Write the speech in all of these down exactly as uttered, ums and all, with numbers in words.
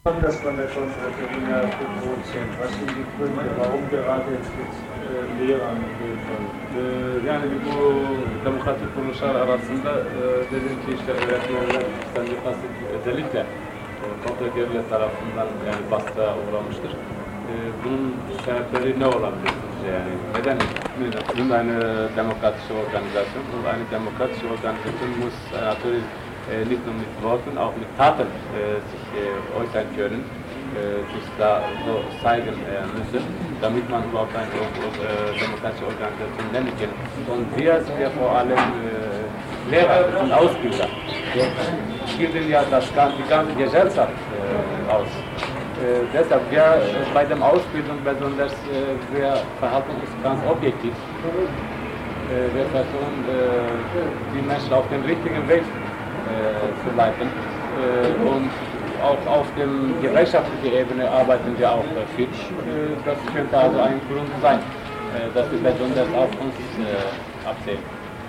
Das von der Konferenz ja provozieren. Was sind die Gründe, warum gerade jetzt äh, Lehrer angegeben werden? Yani bu demokratik kuruluşlar arasında dedim ki işte öğretmenler kendi kasıt özellikle kontrol tarafından yani baskıya uğramıştır. Bunun sebepleri ne olabilir sizce yani? Neden? Wir sind eine demokratische Organisation und eine demokratische Organisation muss natürlich nicht nur mit Worten, auch mit Taten sich äußern können, sich da so zeigen müssen, damit man überhaupt eine demokratische Organisation nennen kann. Und wir sind ja vor allem Lehrer, wir sind Ausbilder. Wir bilden ja das, die ganze Gesellschaft aus. Äh, deshalb, wir äh, bei der Ausbildung besonders, äh, wir verhalten uns ganz objektiv. Äh, wir versuchen, äh, die Menschen auf den richtigen Weg äh, zu leiten. Äh, und auch auf der gesellschaftlichen Ebene arbeiten wir auch äh, viel. Äh, das könnte also ein Grund sein, äh, dass wir besonders auf uns äh, absehen.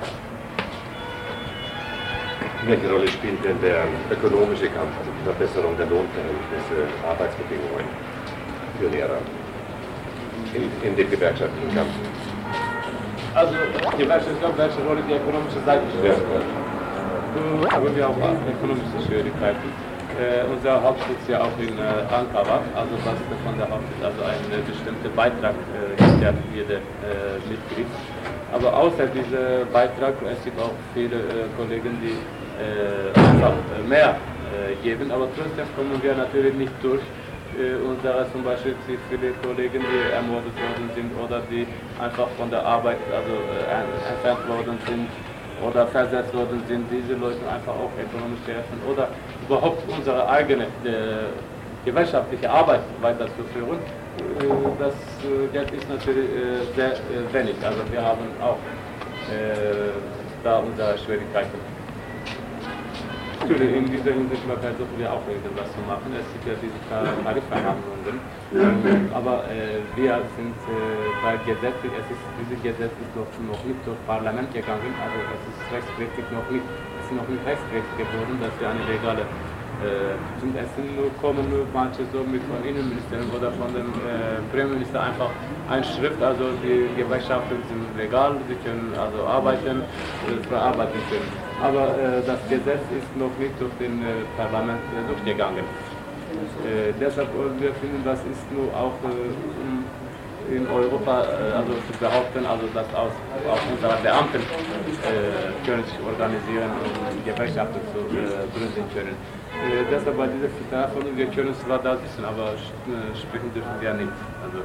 Welche Rolle spielt denn der ökonomische Kampf, also die Verbesserung der Lohnverhältnisse, Arbeitsbedingungen für Lehrer in, in dem gewerkschaftlichen Kampf? Also, ich glaube, welche Rolle die ökonomische Seite spielt. Ja. Haben wir auch ökonomische Schwierigkeiten. Äh, unser Hauptsitz ja auch in äh, Ankara, also was von der Hauptsitz, also ein äh, bestimmter Beitrag äh, gibt ja jeder äh, Mitglied. Aber außer diesem Beitrag, es gibt auch viele äh, Kollegen, die äh, einfach mehr äh, geben, aber trotzdem kommen wir natürlich nicht durch. Äh, unsere zum Beispiel viele Kollegen, die ermordet worden sind oder die einfach von der Arbeit also, äh, entfernt worden sind oder versetzt worden sind, diese Leute einfach auch ökonomisch helfen oder überhaupt unsere eigene äh, gewerkschaftliche Arbeit weiterzuführen. Äh, das äh, Geld ist natürlich äh, sehr äh, wenig, also wir haben auch äh, da unsere Schwierigkeiten. Natürlich, in dieser Hinsicht versuchen wir auch irgendwas zu machen. Es gibt ja diese Tarifverhandlungen, aber äh, wir sind äh, bei Gesetz, es ist, dieses Gesetz ist noch, noch nicht durch Parlament gegangen, also es ist rechtskräftig noch nicht, es ist noch nicht rechtskräftig geworden, dass wir eine legale äh, sind. Es sind nur, kommen nur manche so mit vom Innenministerium oder von dem äh, Premierminister einfach eine Schrift, also die Gewerkschaften sind legal, sie können also arbeiten, äh, verarbeiten können. Aber äh, das Gesetz ist noch nicht durch den äh, Parlament äh, durchgegangen. Äh, deshalb äh, wir finden, das ist nur auch äh, in Europa äh, also zu behaupten, also dass aus, auch unsere Beamten äh, können sich organisieren und Gewerkschaften zu äh, gründen können. Äh, deshalb bei dieser Verhandlung, wir können zwar da sitzen, aber äh, sprechen dürfen wir nicht. Also,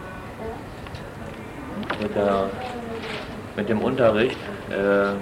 mit, der, mit dem Unterricht, äh,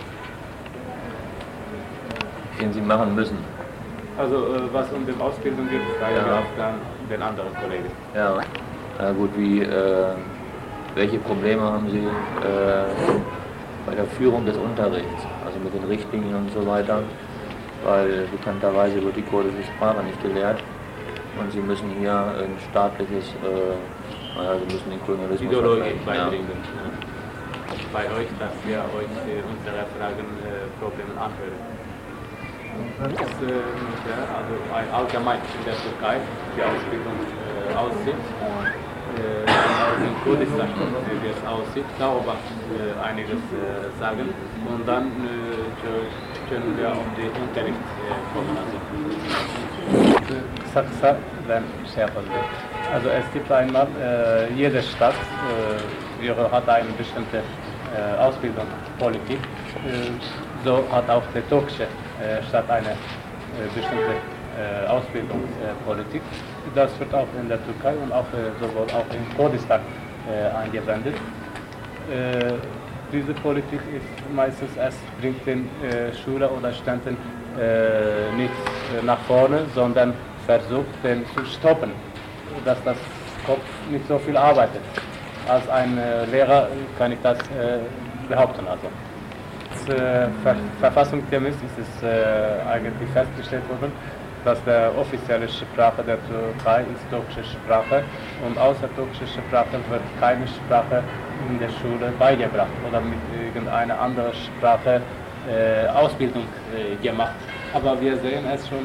den Sie machen müssen. Also äh, was um die Ausbildung geht, fragen ja. wir auch dann den anderen Kollegen. Ja, na gut, wie, äh, welche Probleme haben Sie äh, bei der Führung des Unterrichts, also mit den Richtlinien und so weiter, weil bekannterweise wird die kurdische Sprache nicht gelehrt und Sie müssen hier ein staatliches, äh, naja, Sie müssen den Kolonialismus Ideologie beibringen. Ja. Ja. Bei euch, dass wir euch äh, unsere Fragen, äh, Probleme anhören. Das ist äh, ja, also ein allgemein in der Türkei, die Ausbildung äh, aussieht. Äh, auch in Kurdistan, wie es aussieht, darüber äh, einiges äh, sagen. Und dann äh, können wir auf den Unterricht äh, kommen. Also. Kısa kısa ben şey yapabilirim. Also es gibt einmal, äh, jede Stadt äh, hat eine bestimmte äh, Ausbildungspolitik. Äh, so hat auch die türkische äh, Stadt eine äh, bestimmte äh, Ausbildungspolitik. Das wird auch in der Türkei und auch äh, sowohl auch in Kurdistan äh, angewendet. Äh, diese Politik ist meistens, es bringt den äh, Schüler oder Studenten äh, nicht äh, nach vorne, sondern versucht den zu stoppen, dass das Kopf nicht so viel arbeitet. Als ein äh, Lehrer kann ich das äh, behaupten. Also. Als äh, Ver Verfassungsgemäß ist es äh, eigentlich festgestellt worden, dass die offizielle Sprache der Türkei ist türkische Sprache und außer türkischer Sprache wird keine Sprache in der Schule beigebracht oder mit irgendeiner anderen Sprache äh, Ausbildung äh, gemacht. Aber wir sehen es schon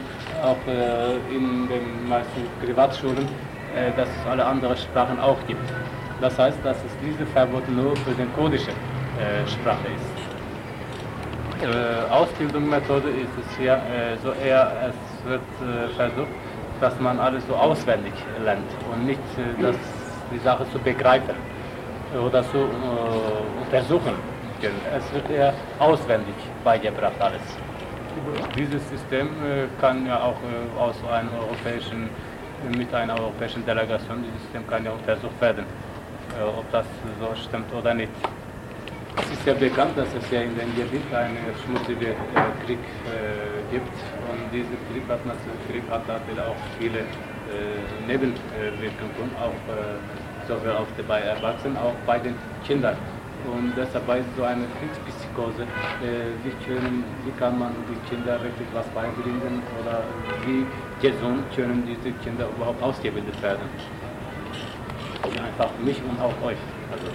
auch äh, in den meisten Privatschulen, äh, dass es alle anderen Sprachen auch gibt. Das heißt, dass es diese Verbot nur für die kurdische äh, Sprache ist. Äh, Ausbildungsmethode ist es hier äh, so eher, es wird äh, versucht, dass man alles so auswendig lernt und nicht, äh, dass die Sache zu begreifen oder zu äh, untersuchen. Es wird eher auswendig beigebracht alles. Dieses System äh, kann ja auch äh, aus einem europäischen, mit einer europäischen Delegation, dieses System kann ja untersucht werden, äh, ob das so stimmt oder nicht. Es ist ja bekannt, dass es ja in dem Gebiet einen schmutzigen äh, Krieg äh, gibt und dieser Krieg hat natürlich Krieg hat natürlich auch viele äh, Nebenwirkungen, auch äh, sowohl auf die, bei Erwachsenen, auch bei den Kindern. Und deshalb bei so einer Kriegspsychose, äh, wie, können, wie kann man die Kinder richtig was beibringen oder wie gesund können diese Kinder überhaupt ausgebildet werden? Einfach mich und auch euch. Also,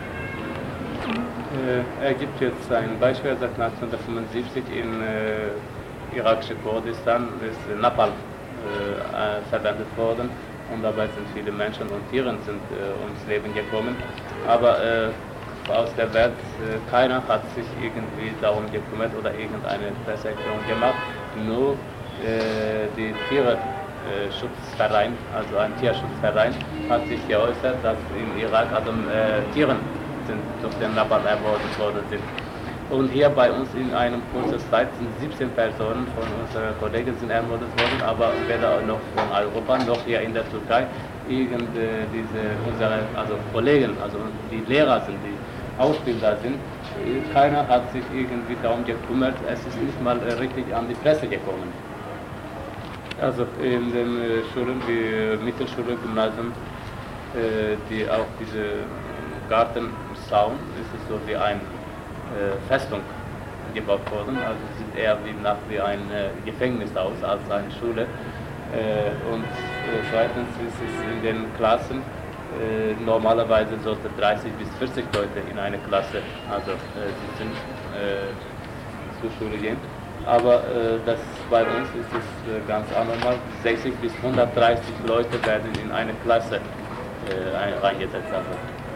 äh, er gibt jetzt ein Beispiel, seit neunzehnhundertfünfundsiebzig in äh, irakische Kurdistan ist Napalm äh, verwendet worden und dabei sind viele Menschen und Tiere sind äh, ums Leben gekommen. Aber äh, aus der Welt, äh, keiner hat sich irgendwie darum gekümmert oder irgendeine Presseerklärung gemacht. Nur äh, die Tierschutzverein, äh, also ein Tierschutzverein, hat sich geäußert, dass in Irak also, äh, Tiere sind, durch den Napalm ermordet worden sind. Und hier bei uns in einem kurzen Zeit sind siebzehn Personen von unseren Kollegen sind ermordet worden, aber weder noch von Europa noch hier in der Türkei. Irgend, äh, diese, unsere also Kollegen, also die Lehrer sind, die Ausbilder sind, keiner hat sich irgendwie darum gekümmert, es ist nicht mal äh, richtig an die Presse gekommen. Also in den äh, Schulen wie Mittelschule, Gymnasium, äh, die auch diese Gartenzaun, ist es so wie eine äh, Festung gebaut worden, also es sieht eher wie, nach wie ein äh, Gefängnis aus als eine Schule. Äh, und äh, zweitens ist es in den Klassen, Äh, normalerweise sollte dreißig bis vierzig Leute in eine Klasse also äh, sitzen, äh, zur Schule gehen. Aber äh, das, bei uns ist es äh, ganz anormal. sechzig bis hundertdreißig Leute werden in eine Klasse äh, reingesetzt. Also.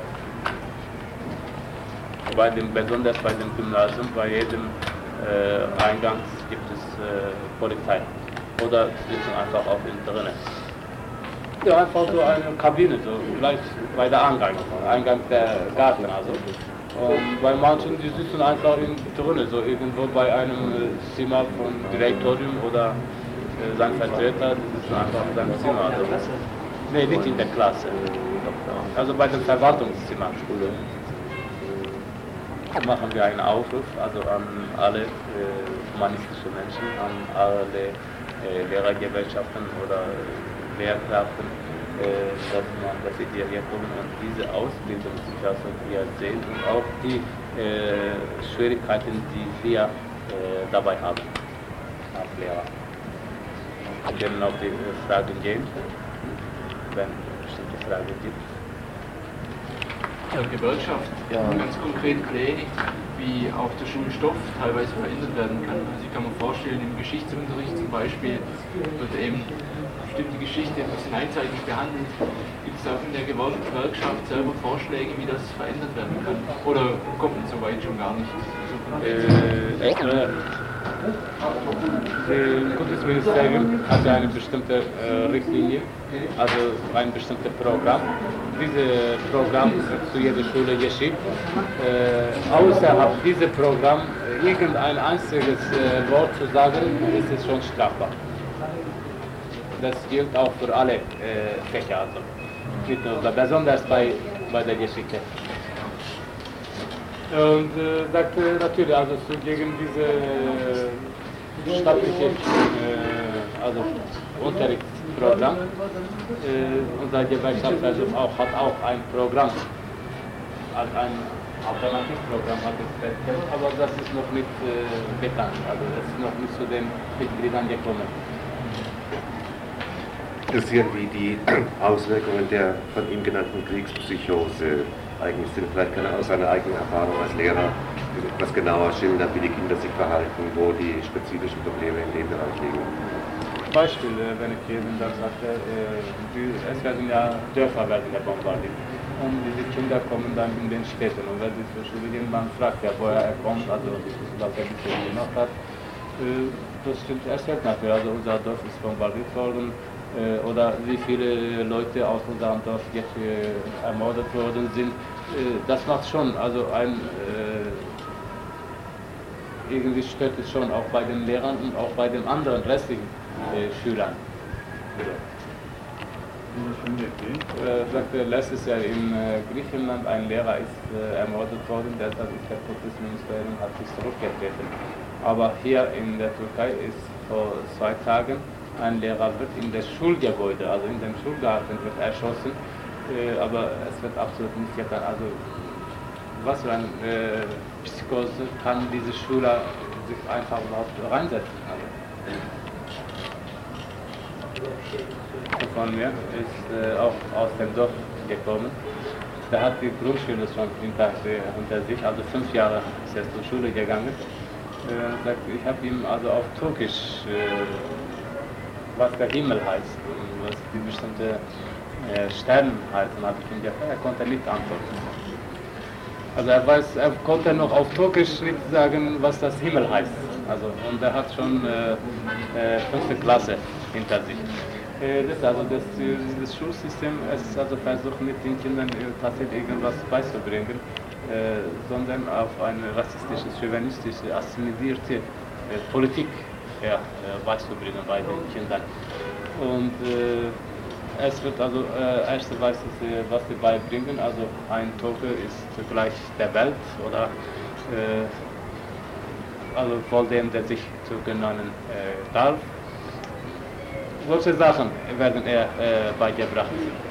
Bei dem, besonders bei dem Gymnasium, bei jedem äh, Eingang gibt es äh, Polizei. Oder sitzen einfach auf den drinnen. Ja, einfach so eine Kabine, so gleich bei der Eingang, Eingang der Garten also. Und bei manchen, die sitzen einfach in drinnen, so irgendwo bei einem Zimmer von Direktorium oder äh, sein Vertreter, die sitzen einfach in seinem Zimmer. Also. Nee, nicht in der Klasse, also bei dem Verwaltungszimmer. Machen wir einen Aufruf also an alle äh, humanistische Menschen, an alle äh, Lehrergewerkschaften oder Lehrkräften, äh, dass, man, dass sie hierher kommen und diese Ausbildungssituation hier sehen und auch die äh, Schwierigkeiten, die wir äh, dabei haben, als Lehrer. Wir können auf die äh, Fragen gehen, wenn es bestimmte Fragen gibt. Ja, Gewerkschaft, ja. Ganz konkret Pläne, wie auch der Schulstoff teilweise verändert werden kann. Also ich kann mir vorstellen, im Geschichtsunterricht zum Beispiel wird eben bestimmte Geschichte ein bisschen einseitig behandelt. Gibt es auch in der Gewerkschaft selber Vorschläge, wie das verändert werden kann? Oder kommt man so weit schon gar nicht? Äh, echt? Das Kultusministerium hat eine bestimmte äh, Richtlinie, also ein bestimmtes Programm. Dieses Programm zu jeder Schule geschickt. Äh, außerhalb dieses Programm irgendein einziges äh, Wort zu sagen, ist es schon strafbar. Das gilt auch für alle äh, Fächer, also nicht nur, besonders bei, bei der Geschichte. Und äh, sagte natürlich, also so gegen diese äh, staatliche äh, also Unterrichtsprogramm, äh, unser Gewerkschaftsversuch auch, hat auch ein Programm, als ein Alternativprogramm hat es festgestellt, aber das ist noch nicht äh, bekannt, also es ist noch nicht zu den Mitgliedern gekommen. Interessieren, wie die Auswirkungen der von ihm genannten Kriegspsychose eigentlich sind. Vielleicht kann er aus seiner eigenen Erfahrung als Lehrer etwas genauer schildern, wie die Kinder sich verhalten, wo die spezifischen Probleme in dem Bereich liegen. Beispiel, äh, wenn ich gebe, dann sagt er, äh, die, es werden ja Dörfer werden ja bombardiert. Und diese Kinder kommen dann in den Städten. Und wenn sie zur Schule gehen, man fragt ja, woher er kommt, also was er bisher gemacht hat. Äh, das stimmt, er sagt natürlich, also unser Dorf ist bombardiert worden. Äh, oder wie viele Leute aus unserem Dorf jetzt äh, ermordet worden sind. Äh, das macht schon, also ein, äh, irgendwie stört es schon, auch bei den Lehrern und auch bei den anderen restlichen äh, Schülern. Ja. Äh, sagte, letztes Jahr in äh, Griechenland ein Lehrer ist äh, ermordet worden, deshalb ist der Kultusministerium hat sich zurückgetreten. Aber hier in der Türkei ist vor zwei Tagen ein Lehrer wird in das Schulgebäude, also in dem Schulgarten wird erschossen, äh, aber es wird absolut nicht getan. Also was für eine äh, Psychose kann diese Schüler sich einfach überhaupt reinsetzen? Also, von mir ist äh, auch aus dem Dorf gekommen. Der hat die Grundschule schon hinter, hinter sich, also fünf Jahre ist er zur Schule gegangen. Äh, sagt, ich habe ihm also auf Türkisch, äh, was der Himmel heißt, was die bestimmte äh, Sterne heißen, habe ich ihm gefragt, er konnte nicht antworten. Also er weiß, er konnte noch auf Türkisch nicht sagen, was das Himmel heißt. Also, und er hat schon äh, äh, fünfte Klasse hinter sich. Das, also das, das Schulsystem es also versucht mit den Kindern tatsächlich irgendwas beizubringen, äh, sondern auf eine rassistische, chauvinistische, assimilierte äh, Politik ja, äh, beizubringen bei den Kindern. Und äh, es wird also äh, erste weiß, was sie beibringen, also ein Türke ist gleich der Welt oder äh, also vor dem, der sich Türke nennen äh, darf. Solche Sachen werden er äh, beigebracht.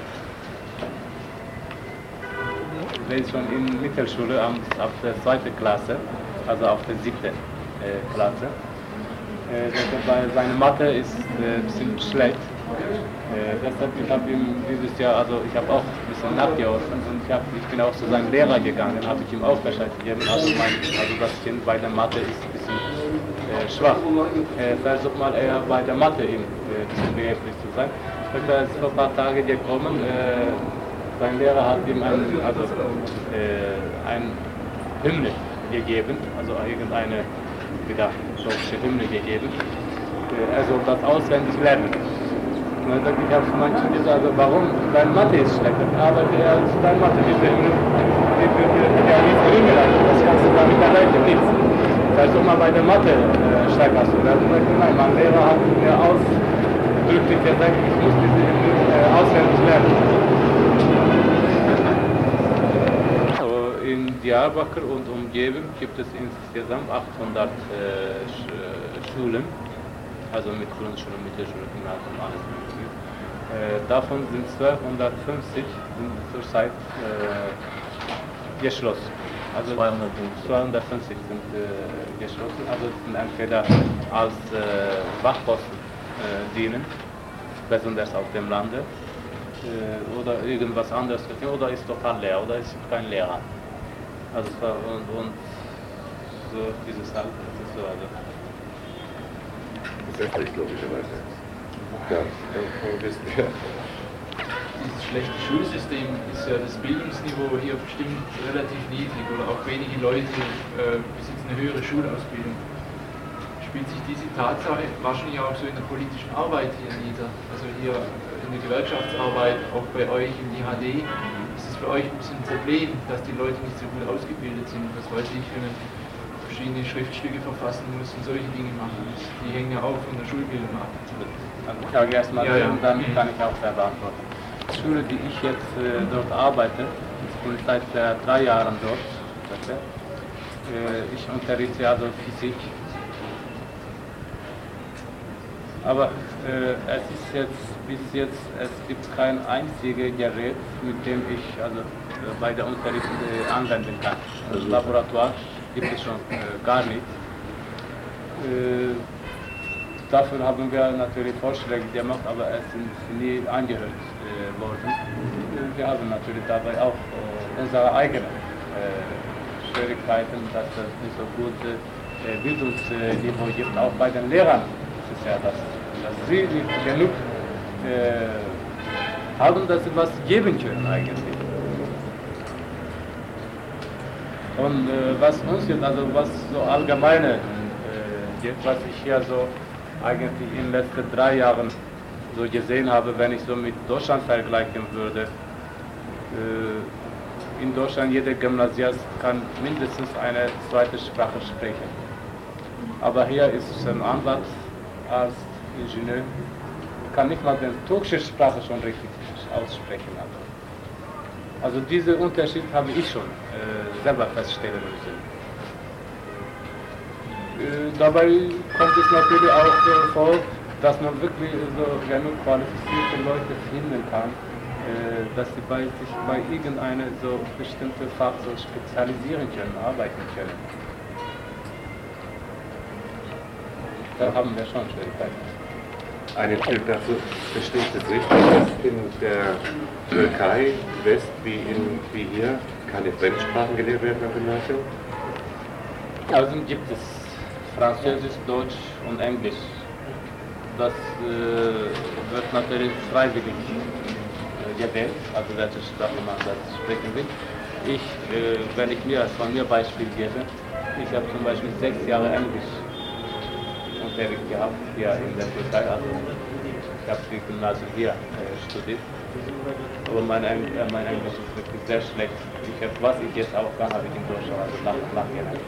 Er ist schon in Mittelschule auf der zweiten Klasse, also auf der siebten äh, Klasse. Äh, bei seine Mathe ist äh, ein bisschen schlecht. Äh, deshalb ich habe ihm dieses Jahr, also ich habe auch ein bisschen nachgeholfen und ich, hab, ich bin auch zu seinem Lehrer gegangen, habe ich ihm auch Bescheid gegeben. Also, mein, also das Kind bei der Mathe ist ein bisschen äh, schwach. Äh, versuch mal eher bei der Mathe ihm äh, zu behilflich zu sein. Er ist vor ein paar Tagen gekommen. Äh, sein Lehrer hat ihm ein, also, äh, ein Hymne gegeben, also irgendeine wieder deutsche Hymne gegeben. Äh, er soll das auswendig lernen. Und dann sagte ich, habe zu manchen gesagt, also warum? Dein Mathe ist schlecht. Aber der ist dein Mathe, diese Hymne, die wird ja nicht Hymne, also das kannst du damit erreichen, nichts. Versuch mal bei der Mathe äh, stärker zu werden. Nein, mein Lehrer hat mir ausdrücklich gesagt, ich muss diese Hymne äh, auswendig lernen. Also in Diyarbakır und Umgebung gibt es insgesamt achthundert äh, Schulen, also mit Grundschule, Mittelschule, Gymnasium, alles mögliche. Äh, davon sind zweihundertfünfzig sind zurzeit äh, geschlossen. Also zweihundertfünfzig sind äh, geschlossen, also sind entweder als äh, Wachposten äh, dienen, besonders auf dem Lande, äh, oder irgendwas anderes, oder ist total leer, oder ist kein Lehrer. Also und, und so dieses halt, das ist so, also. Gesetzlich, logischerweise. Ja, ja, wissen wir. Dieses schlechte Schulsystem ist ja das Bildungsniveau hier bestimmt relativ niedrig oder auch wenige Leute äh, besitzen eine höhere Schulausbildung. Spielt sich diese Tatsache wahrscheinlich auch so in der politischen Arbeit hier nieder? Also hier in der Gewerkschaftsarbeit, auch bei euch im I H D, ist es für euch ein bisschen ein Problem, dass die Leute nicht so gut ausgebildet sind? Was weiß ich, wenn man verschiedene Schriftstücke verfassen muss und solche Dinge machen muss. Die hängen ja auch von der Schulbildung ab. Ich sage erstmal, ja, ja. Dann kann ich auch selber antworten. Die Schule, die ich jetzt äh, dort arbeite, ich bin seit äh, drei Jahren dort. Äh, ich unterrichte also Physik. Aber äh, es ist jetzt, bis jetzt, es gibt kein einziges Gerät, mit dem ich also äh, bei der Unterricht äh, anwenden kann. Das Laboratoire gibt es schon äh, gar nicht. Äh, dafür haben wir natürlich Vorschläge gemacht, aber es sind nie angehört äh, worden. Wir haben natürlich dabei auch äh, unsere eigenen äh, Schwierigkeiten, dass es nicht so gute äh, Bildungsniveau gibt, auch bei den Lehrern. Das ist ja das, dass sie nicht genug äh, haben, dass sie was geben können eigentlich. Und äh, was uns jetzt, also was so allgemeine äh, geht, was ich hier so eigentlich in den letzten drei Jahren so gesehen habe, wenn ich so mit Deutschland vergleichen würde, äh, in Deutschland jeder Gymnasiast kann mindestens eine zweite Sprache sprechen. Aber hier ist es ein Anwalt, Arzt, Ingenieur, kann nicht mal die türkische Sprache schon richtig aussprechen. Also diesen Unterschied habe ich schon äh, selber feststellen müssen. Äh, dabei kommt es natürlich auch äh, vor, dass man wirklich so genug qualifizierte Leute finden kann, äh, dass sie bei sich bei irgendeinem so bestimmten Fach so spezialisieren können, arbeiten können. Da haben wir schon Schwierigkeiten. Eine Tipp dazu, verstehe ich das richtig, dass in der Türkei, West wie, in, wie hier, keine Fremdsprachen gelehrt werden am Gymnasium? Also gibt es Französisch, Deutsch und Englisch. Das äh, wird natürlich freiwillig äh, gewählt, also welche Sprache man das sprechen will. Ich, äh, wenn ich mir von mir Beispiel gebe, ich habe zum Beispiel sechs Jahre Englisch Unterricht gehabt hier in der Türkei, also ich habe die Gymnasium hier äh, studiert, aber mein, Eng äh, mein Englisch ist wirklich sehr schlecht. Ich hab, was ich jetzt auch kann, habe ich in Deutschland, also nach nachgelernt.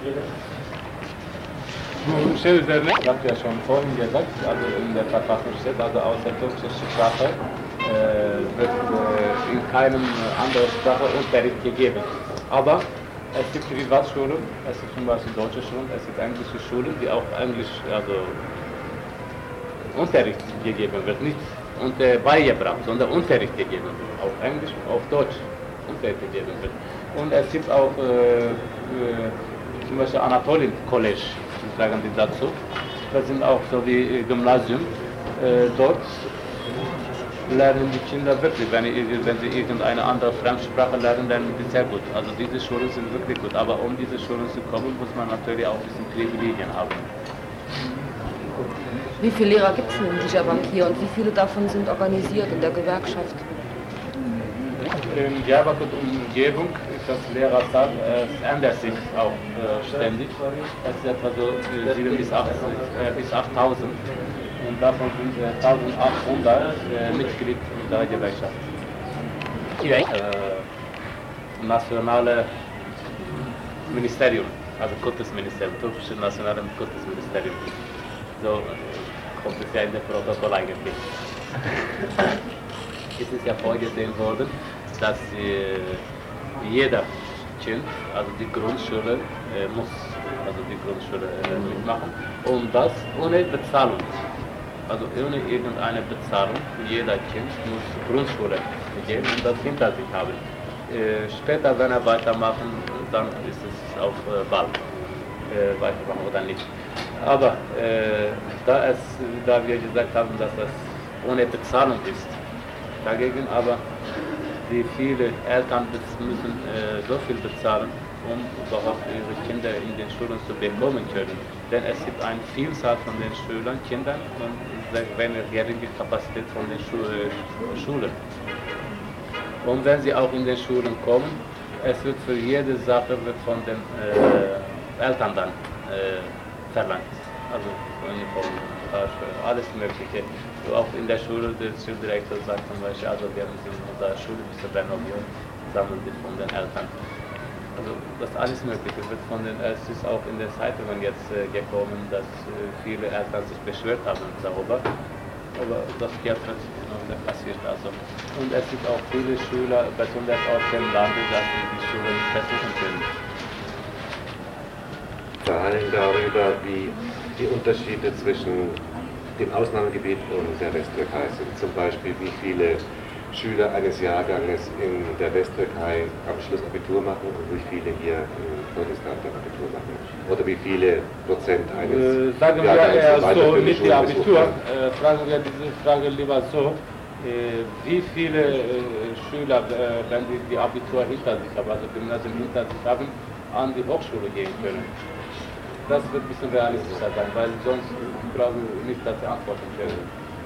Ich habe ja schon vorhin gesagt, also in der Verfassung steht, also außer türkischer Sprache äh, wird äh, in keinem anderen Sprache Unterricht gegeben. Aber es gibt Privatschulen, es gibt zum Beispiel deutsche Schulen, es gibt englische Schulen, die auch Englisch, also Unterricht gegeben wird, nicht unter beigebracht, sondern Unterricht gegeben wird, auf Englisch und auf Deutsch Unterricht gegeben wird. Und es gibt auch äh, äh, zum Beispiel Anatolien College, sagen die dazu. Das sind auch so wie Gymnasium. Äh, dort lernen die Kinder wirklich, wenn, wenn sie irgendeine andere Fremdsprache lernen, lernen die sehr gut. Also diese Schulen sind wirklich gut, aber um diese Schulen zu kommen, muss man natürlich auch ein bisschen Privilegien haben. Wie viele Lehrer gibt es denn in Diyarbakir hier und wie viele davon sind organisiert in der Gewerkschaft? In Diyarbakir und Umgebung ist das Lehrerzahl, äh, es ändert sich auch äh, ständig. Es ist etwa so äh, sieben bis achttausend. Und davon sind äh, eintausendachthundert äh, Mitglied in der Gewerkschaft. Äh, nationale Ministerium, also Kultusministerium, türkische nationale Kultusministerium. So kommt es ja in der Protokoll eigentlich. Es ist ja vorgesehen worden, dass äh, jeder Kind, also die Grundschule, äh, muss also die Grundschule äh, mitmachen und das ohne Bezahlung. Also ohne irgendeine Bezahlung. Jeder Kind muss Grundschule gehen und das hinter sich haben. Äh, später, wenn er weitermachen, dann ist es auf äh, Wahl, äh, weitermachen oder nicht. Aber äh, da, es, da wir gesagt haben, dass das ohne Bezahlung ist, dagegen aber die viele Eltern müssen äh, so viel bezahlen, um überhaupt ihre Kinder in den Schulen zu bekommen können. Denn es gibt eine Vielzahl von den Schülern, Kindern und eine geringe Kapazität von den Schu äh, Schulen. Und wenn sie auch in den Schulen kommen, es wird für jede Sache wird von den äh, Eltern dann äh, verlangt. Also Uniform, alles Mögliche. Auch in der Schule, der Schuldirektor sagt zum Beispiel, also wir müssen unsere Schule ein bisschen renovieren, sammeln wir von den Eltern. Also das alles Mögliche wird von den, es ist auch in den Zeitungen jetzt äh, gekommen, dass äh, viele Eltern sich beschwert haben darüber. Aber das Geld wird noch passiert. Also. Und es gibt auch viele Schüler, besonders aus dem Lande, dass sie die Schule nicht besuchen können. Zahlen darüber, wie die Unterschiede zwischen dem Ausnahmegebiet und der Westtürkei sind. Zum Beispiel, wie viele Schüler eines Jahrganges in der Westtürkei am Schluss Abitur machen und wie viele hier in Kurdistan dann Abitur machen. Oder wie viele Prozent eines äh, sagen wir eher so, nicht die Abitur, äh, fragen wir diese Frage lieber so, äh, wie viele äh, Schüler, äh, wenn sie die Abitur hinter sich haben, also Gymnasium hinter sich haben, an die Hochschule gehen können. Das wird ein bisschen realistischer sein, weil sonst glaube ich nicht, dass sie antworten können.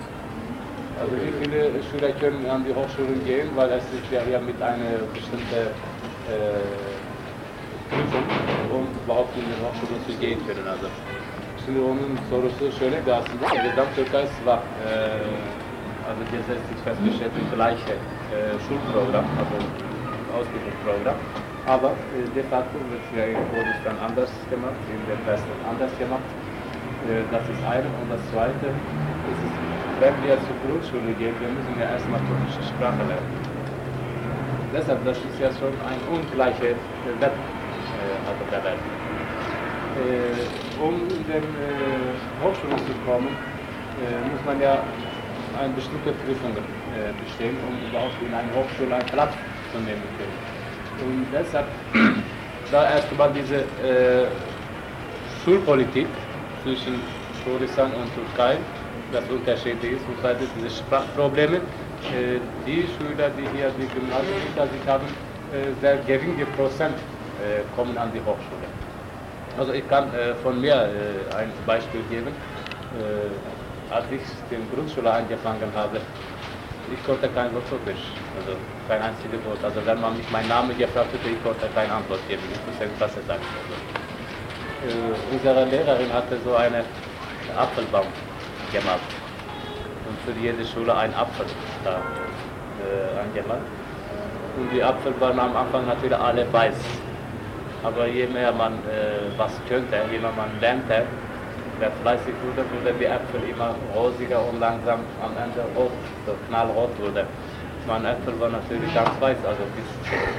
Also wie viele Schüler können an die Hochschulen gehen, weil es ist ja hier mit einer bestimmten äh, Prüfung, um überhaupt in die Hochschulen zu gehen können. Also, şimdi onun sorusu şöyle bir aslında, Gesamttürkei var, e, also gesetzlich festgestellt im gleiche äh, Schulprogramm, also Ausbildungsprogramm, aber äh, de facto wird es ja in Kurdistan anders gemacht, in der Westen anders gemacht. Äh, das ist eine. Und das zweite ist es, wenn wir zur Grundschule gehen, wir müssen ja erstmal türkische Sprache lernen. Deshalb, das ist ja schon ein ungleicher Wert äh, also der Welt. Äh, um in den äh, Hochschulen zu kommen, äh, muss man ja eine bestimmte Prüfung äh, bestehen, um überhaupt in einer Hochschule einen Platz zu nehmen können. Und deshalb, da erst einmal diese äh, Schulpolitik zwischen Kurdistan und Türkei, das Unterschied ist, und zweitens diese Sprachprobleme, äh, die Schüler, die hier die Gymnasien hinter sich haben, äh, sehr geringe Prozent äh, kommen an die Hochschule. Also ich kann äh, von mir äh, ein Beispiel geben. Äh, als ich die Grundschule angefangen habe, ich konnte kein Wort Türkisch, also kein einziges Wort. Also wenn man mich meinen Namen gefragt hätte, ich konnte keine Antwort geben. Ich wusste nicht, was er sagt. Also, äh, unsere Lehrerin hatte so einen Apfelbaum gemacht und für jede Schule ein Apfel da äh, angemalt. Und die Apfel waren am Anfang natürlich alle weiß. Aber je mehr man äh, was könnte, je mehr man lernte, wer fleißig wurde, wurde die Äpfel immer rosiger und langsam am Ende rot, so knallrot wurde. Mein Äpfel war natürlich ganz weiß, also bis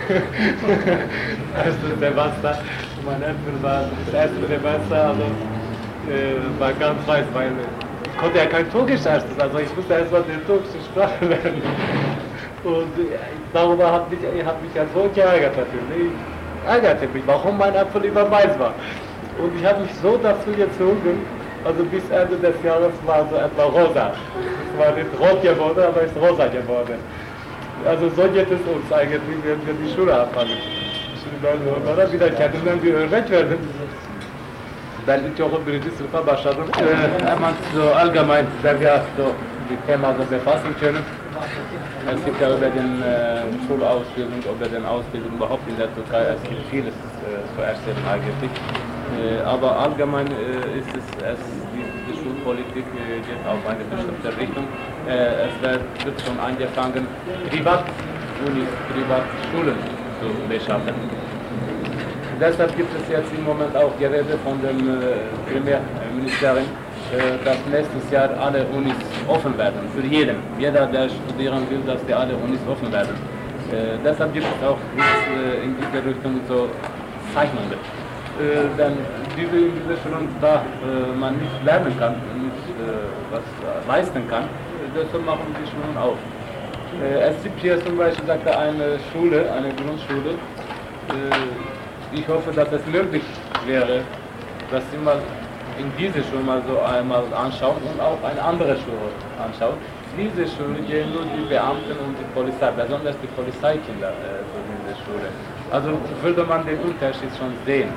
erste Semester. Mein Äpfel war das erste Semester, also äh, war ganz weiß, weil ich konnte ja kein Türkisch erstes, also ich musste erstmal die türkische Sprache lernen. Und äh, darüber hat mich, hat mich ja so geärgert natürlich. Ich ärgerte mich, warum mein Äpfel immer weiß war. Und ich habe mich so dazu gezwungen, also bis Ende des Jahres war so etwa rosa. Es war nicht rot geworden, aber es ist rosa geworden. Also so geht es uns eigentlich, wenn wir die Schule anfangen. Şimdi ben onlara bir de kendimden bir örnek verdim. Ben ilkokul birinci sınıfa başladım. Ee, hemen so allgemein, da wir so die Thema so befassen können. Es gibt ja über den äh, Schulausbildung, über den Ausbildung überhaupt in der Türkei, es gibt vieles äh, zu erzählen eigentlich. Äh, aber allgemein äh, ist es, es die, die Schulpolitik äh, geht auf eine bestimmte Richtung. Äh, es wird, wird schon angefangen, Privatunis, Privatschulen zu beschaffen. Deshalb gibt es jetzt im Moment auch Gerede von dem äh, Premierministerin, äh, dass nächstes Jahr alle Unis offen werden, für jeden. Jeder, der studieren will, dass die alle Unis offen werden. Äh, deshalb gibt es auch äh, in diese Richtung so Zeichnungen. Äh, denn diese, in diese Schulen, da äh, man nicht lernen kann, nicht äh, was äh, leisten kann, deshalb machen die Schulen auf. Äh, es gibt hier zum Beispiel, sagte eine Schule, eine Grundschule, äh, ich hoffe, dass es möglich wäre, dass Sie mal in diese Schule mal so einmal anschauen und auch eine andere Schule anschauen. Diese Schule gehen nur die Beamten und die Polizei, besonders die Polizeikinder äh, zu dieser Schule. Also würde man den Unterschied schon sehen.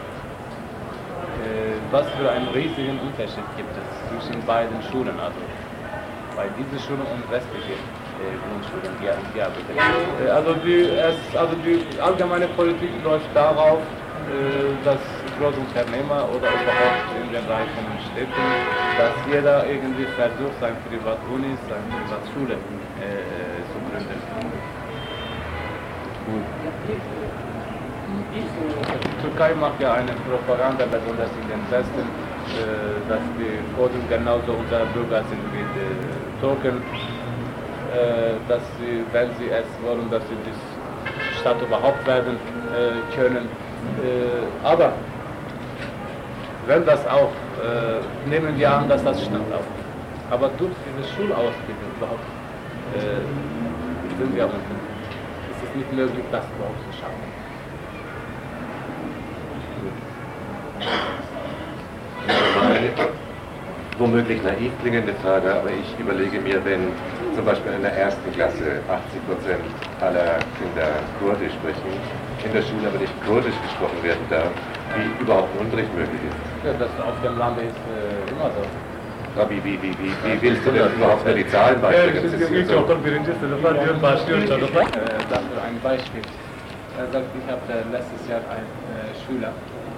Äh, was für einen riesigen Unterschied gibt es zwischen beiden Schulen, also bei dieser Schule und restliche äh, Grundschulen, die in Diyarbakır. Äh, also, die, es, also die allgemeine Politik läuft darauf, äh, dass Großunternehmer oder überhaupt in den reichen Städten, dass jeder irgendwie versucht, seine Privatunis, seine Privatschule äh, zu gründen. Gut. Die Türkei macht ja eine Propaganda, besonders in den Westen, äh, dass die Kurden genauso unsere Bürger sind wie die Türken, äh, dass sie, wenn sie es wollen, dass sie die Stadt überhaupt werden äh, können. Äh, aber wenn das auch, äh, nehmen wir an, dass das stimmt auch. Aber durch diese Schulausbildung überhaupt äh, sind wir unten. Es ist nicht möglich, das überhaupt zu schaffen. Eine womöglich naiv klingende Frage, aber ich überlege mir, wenn zum Beispiel in der ersten Klasse achtzig Prozent aller Kinder Kurdisch sprechen, in der Schule aber nicht Kurdisch gesprochen werden darf, wie überhaupt ein Unterricht möglich ist. Ja, das auf dem Lande ist äh, immer so. Ja, wie, wie, wie, wie, wie willst du denn überhaupt nur die Zahlen beibringen? Das ist hier so. Dafür ein Beispiel. Er sagt, ich habe letztes Jahr einen äh, Schüler,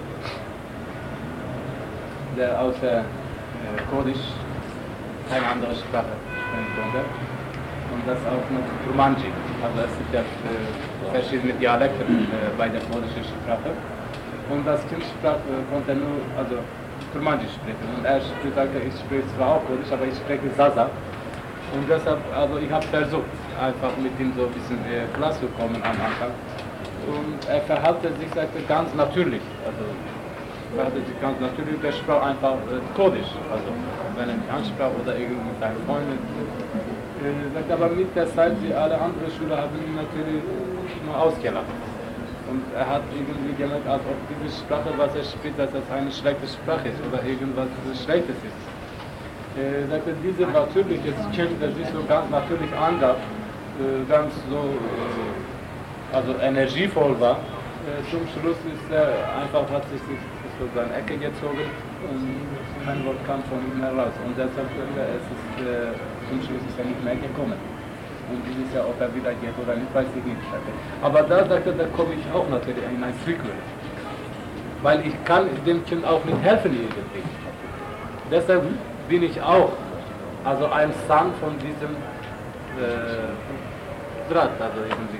der außer äh, Kurdisch keine andere Sprache sprechen konnte. Und das auch noch Kurmanji. Also es gibt ja äh, verschiedene Dialekte äh, bei der kurdischen Sprache. Und das Kind sprach, äh, konnte nur also Kurmanji sprechen. Und er sagte, ich spreche zwar auch Kurdisch, aber ich spreche Sasa. Und deshalb, also ich habe versucht, einfach mit ihm so ein bisschen äh, klar zu kommen am Anfang. Und er verhalte sich, sagte, ganz natürlich. Also er verhalte sich ganz natürlich, der sprach einfach äh, Kurdisch. Also wenn er mich ansprach oder irgendwie mit seinen Freunden. Äh, sagt, aber mit der Zeit, wie alle anderen Schüler, haben ihn natürlich nur ausgelacht. Und er hat irgendwie gemerkt, als ob diese Sprache, was er spricht, dass das eine schlechte Sprache ist oder irgendwas Schlechtes ist. Äh, sagte, diese natürliche Kind, das sich so ganz natürlich angab, äh, ganz so äh, also energievoll war, äh, zum Schluss ist er einfach, hat sich so seine Ecke gezogen und kein Wort kam von ihm heraus. Und deshalb, äh, es ist, äh, zum Schluss ist er nicht mehr gekommen. Und dieses Jahr, ob er wieder geht oder nicht, weiß ich nicht. Aber da sagte er, da komme ich auch natürlich in ein Zwickmühl. Weil ich kann dem Kind auch nicht helfen irgendwie. Deshalb bin ich auch also ein Son von diesem äh, Draht, also irgendwie.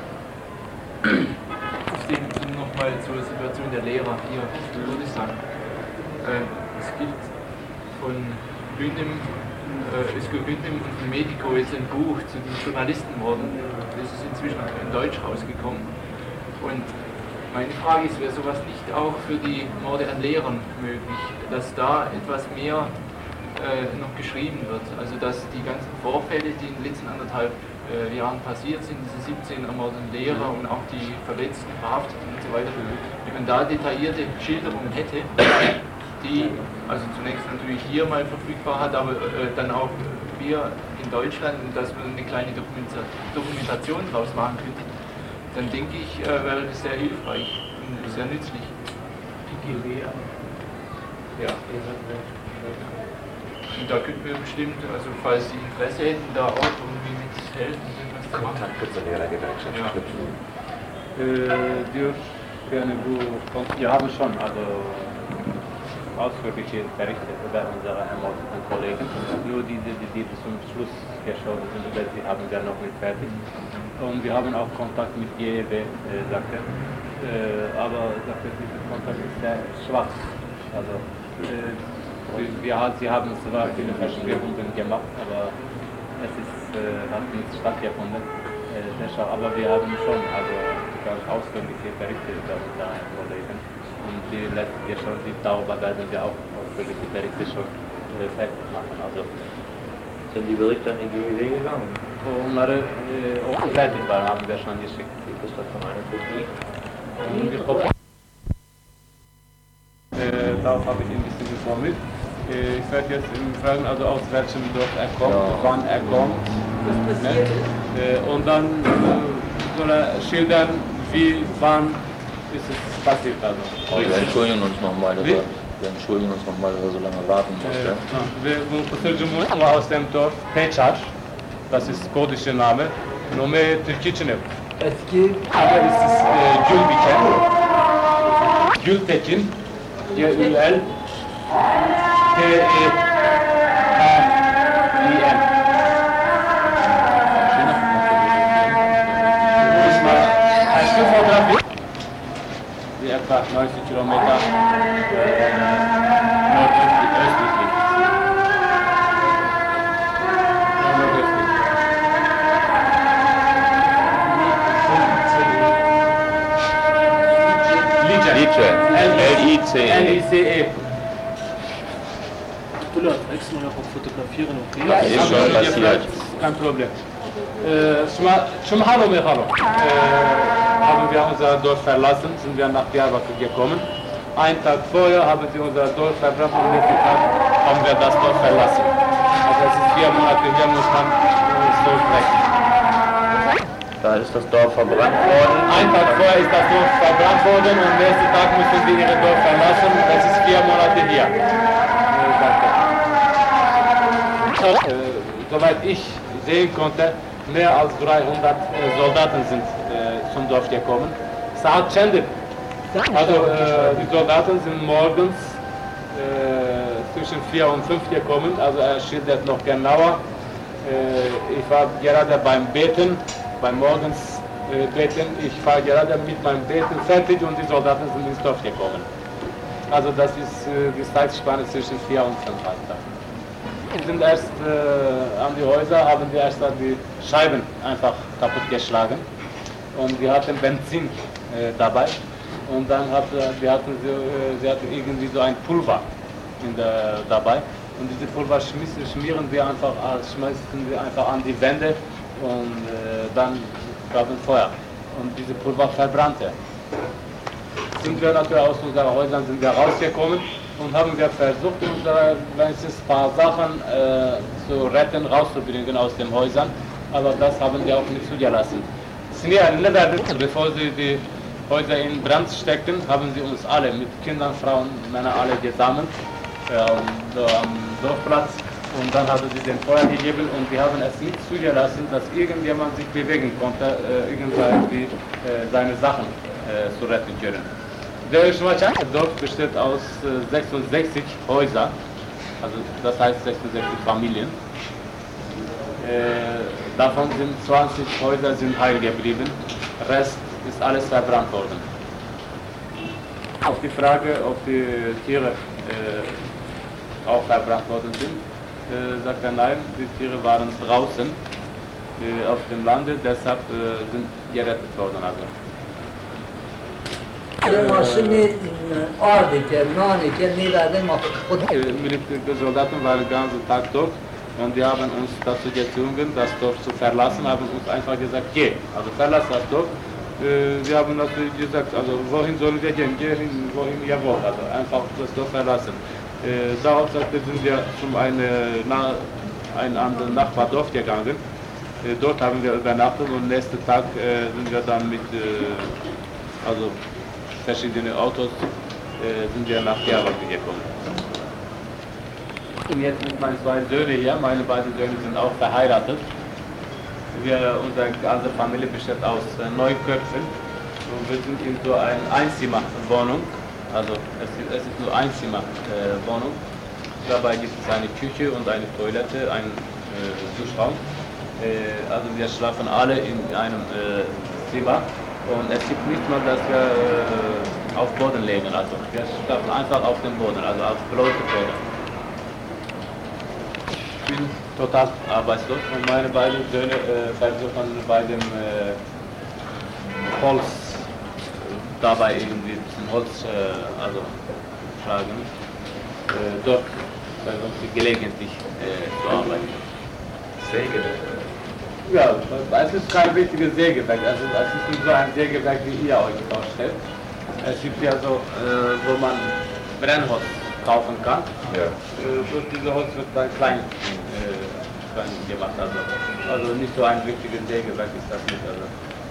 Nochmal zur Situation der Lehrer hier in Kurdistan. Äh, es gibt von Gündem, äh, es gibt Gündem und von Medico jetzt ein Buch zu den Journalistenmorden. Das ist inzwischen in Deutsch rausgekommen. Und meine Frage ist, wäre sowas nicht auch für die Morde an Lehrern möglich, dass da etwas mehr äh, noch geschrieben wird? Also dass die ganzen Vorfälle, die in den letzten anderthalb Äh, Jahren passiert sind, diese siebzehn ermordeten Lehrer und auch die Verletzten, Verhafteten und so weiter, wenn man da detaillierte Schilderungen hätte, die also zunächst natürlich hier mal verfügbar hat, aber äh, dann auch wir in Deutschland, dass man eine kleine Dokumenta Dokumentation draus machen könnte, dann denke ich, äh, wäre das sehr hilfreich und sehr nützlich. Ja. Und da könnten wir bestimmt, also falls Sie Interesse hätten, da auch irgendwie mithelfen, etwas zu machen. Kontakt zur Lehrergewerkschaft Ja. knüpfen. Äh, diyor yani bu wir haben schon also ausführliche Berichte über unsere ermordeten Kollegen. Nur diese, die, die zum Schluss gestorben sind, über sie haben wir noch nicht fertig. Und wir haben auch Kontakt mit G E W, äh, sagte. Äh, aber sagte, dieser Kontakt ist sehr schwach. Also äh, wir, sie haben zwar viele Versprechungen gemacht, aber es ist, äh, hat nicht stattgefunden. Äh, deshalb, aber wir haben schon also ganz ausführliche Berichte über unsere Kollegen. Und die letzte schon, die darüber werden wir auch ausführliche Berichte schon äh, fertig machen. Also, Sind die Berichte an die G E W gegangen? onları e, o fertig waren, haben wir schon geschickt. Gibt es davon eine Kopie? Und die Kopie, äh, darauf habe ich ein bisschen gesammelt. Äh, ich werde jetzt ihn fragen, also aus welchem Dorf er kommt, Ja. wann er kommt. Was passiert ist. Äh, und dann äh, soll er schildern, wie, wann ist es passiert. Also. Wir entschuldigen uns nochmal, dass Wie? er, wir entschuldigen uns nochmal, dass er so lange warten musste. Ve bu Kısırcımı ama aus dem Dorf Peçar, das ist kurdische Name. Nome Türkçe ne? Eski. Aber es ist äh, Gülbiken. Gültekin. G Ü L T E H I N. Eski fotoğrafı. Die etwa neunzig Kilometer äh, nordöstlich, östlich liegt. Nordöstlich. Lice. Lice. L I C E. L I C E. Bulle hat extra noch auf Fotografieren, okay? Ja, ist hab schon ich passiert. gefragt. Kein Problem. Äh, zum, zum Hallo, wir Hallo. Äh, haben wir unser Dorf verlassen, sind wir nach Diyarbakır gekommen. Einen Tag vorher haben sie unser Dorf verbracht und nächsten Tag haben wir das Dorf verlassen. Also es ist vier Monate hier, muss man das Dorf brechen. Da ist das Dorf verbrannt worden. Ein Tag vorher ist das Dorf verbrannt worden und nächsten Tag müssen sie ihr Dorf verlassen. Es ist vier Monate hier. Äh, danke. Äh, soweit ich sehen konnte, mehr als dreihundert äh, Soldaten sind äh, zum Dorf gekommen. Saat Çendir. Also äh, die Soldaten sind morgens äh, zwischen vier und fünf gekommen, also er schildert noch genauer. Äh, ich war gerade beim Beten, beim Morgens äh, Beten, ich war gerade mit meinem Beten fertig und die Soldaten sind ins Dorf gekommen. Also das ist äh, die Zeitspanne zwischen vier und fünf. Wir sind erst äh, an die Häuser, haben wir erst die Scheiben einfach kaputt geschlagen und wir hatten Benzin äh, dabei. Und dann hat, wir hatten, sie hatten irgendwie so ein Pulver in der, dabei. Und diese Pulver schmissen, schmieren wir einfach, schmeißen wir einfach an die Wände und äh, dann gab es Feuer. Und diese Pulver verbrannte. Sind wir natürlich aus unseren Häusern sind wir rausgekommen und haben wir versucht, unsere wenigstens ein paar Sachen äh, zu retten, rauszubringen aus den Häusern. Aber das haben wir auch nicht zugelassen. Bevor sie die Häuser in Brand steckten, haben sie uns alle mit Kindern, Frauen, Männern alle gesammelt äh, so am Dorfplatz und dann haben sie den Feuer gegeben und wir haben es nicht zugelassen, dass irgendjemand sich bewegen konnte, äh, irgendwie äh, seine Sachen äh, zu retten können. Der Dorf besteht aus äh, sechsundsechzig Häusern, also das heißt sechsundsechzig Familien. Äh, davon sind zwanzig Häuser sind heil geblieben, Rest ist alles verbrannt worden. Auf die Frage, ob die Tiere äh, auch verbrannt worden sind, äh, sagt er nein, die Tiere waren draußen äh, auf dem Lande, deshalb äh, sind gerettet worden. Also. Die Soldaten waren den ganzen Tag dort und die haben uns dazu gezwungen, das Dorf zu verlassen, haben uns einfach gesagt, geh, also verlass das Dorf. Wir haben natürlich gesagt, also wohin sollen wir gehen? Gehen, wohin ihr wollt, also einfach das Dorf verlassen. Äh, darauf sind wir zum eine, na, ein anderes Nachbardorf gegangen. Äh, dort haben wir übernachtet und nächsten Tag äh, sind wir dann mit äh, also verschiedenen Autos äh, sind wir nach Diyarbakır gekommen. Und jetzt mit meinen zwei Söhnen hier, meine beiden Söhne sind auch verheiratet. Wir, unsere ganze Familie besteht aus äh, neun Köpfen und wir sind in so einer Einzimmerwohnung, also es ist, es ist nur Einzimmerwohnung. Äh, Dabei gibt es eine Küche und eine Toilette, ein äh, Duschraum. Äh, also wir schlafen alle in einem äh, Zimmer und es gibt nicht mal, dass wir äh, auf Boden legen, also wir schlafen einfach auf dem Boden, also auf bloßem Boden. Ich bin total arbeitslos und meine beiden Söhne äh, versuchen bei dem äh, Holz dabei irgendwie ein Holz äh, also schlagen. Äh, dort versuchen sie gelegentlich äh, zu arbeiten. Sägewerk? Ja, es ist kein richtiges Sägewerk, also es ist nicht so ein Sägewerk, wie ihr euch vorstellt. Es gibt ja so, äh, wo man Brennholz kaufen kann. Ja. Äh, durch diese Holz wird dann klein, äh, klein gemacht, also, also nicht so ein richtiges Sägewerk ist das nicht. Also.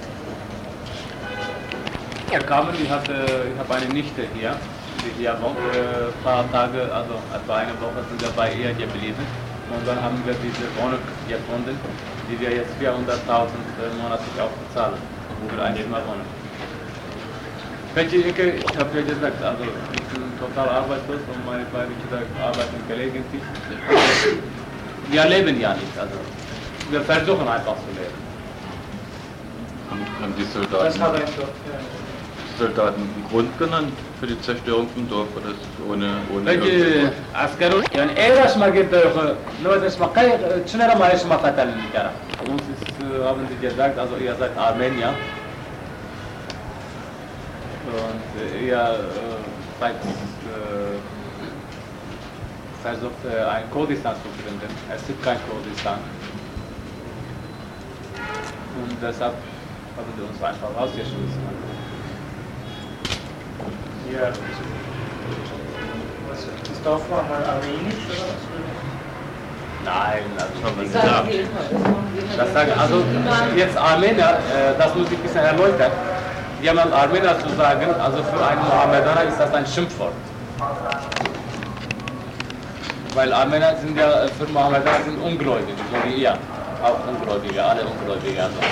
Wir kamen, ich, hatte, ich habe eine Nichte hier, die hier wohnt, ein äh, paar Tage, also etwa eine Woche sind wir bei ihr geblieben und dann haben wir diese Wohnung gefunden, die wir jetzt vierhunderttausend äh, monatlich auch bezahlen für eine Zimmerwohnung. Welche Ecke, ich habe ja gesagt, also ich bin total arbeitslos und meine beiden Kinder arbeiten gelegentlich. Wir leben ja nicht, also wir versuchen einfach zu leben. Haben die Soldaten, Das hat ein Dorf, ja. Soldaten einen Grund genannt für die Zerstörung vom Dorf oder ist ohne ohne Welche Askaru, yani eğer mal geht doch, nur das mal kein, schneller mal ist mal fatal nicht ja. Uns ist, haben sie gesagt, also ihr seid Armenier. Und äh, ihr äh, seid, äh, versucht äh, ein Kurdistan zu gründen. Es gibt kein Kurdistan. Und deshalb haben sie uns einfach rausgeschmissen. Ja. Was, das Dorf war mal armenisch oder was? Nein, also das sagen wir immer. Das sagen, also jetzt Armenier, äh, das muss ich ein bisschen erläutern. Jemand Armenier zu sagen, also für einen Mohammedaner ist das ein Schimpfwort. Weil Armenier sind ja für Mohammedaner sind ungläubig, so wie ihr. Auch Ungläubige, alle Ungläubige. Also.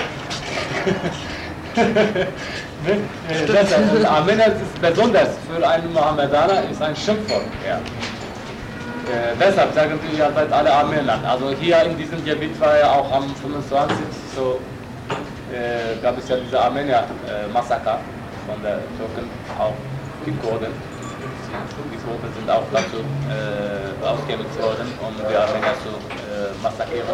Deshalb, Armenier ist besonders für einen Mohammedaner ist ein Schimpfwort. Ja. Äh, deshalb sagen sie ja seit alle Armenland. Also hier in diesem Gebiet war ja auch am fünfundzwanzigsten so äh, gab es ja diese Armenier-Massaker äh, von der Türken, auch die Kurden. Die Kurden sind auch dazu äh, ausgenutzt worden, um die Armenier zu äh, massakrieren.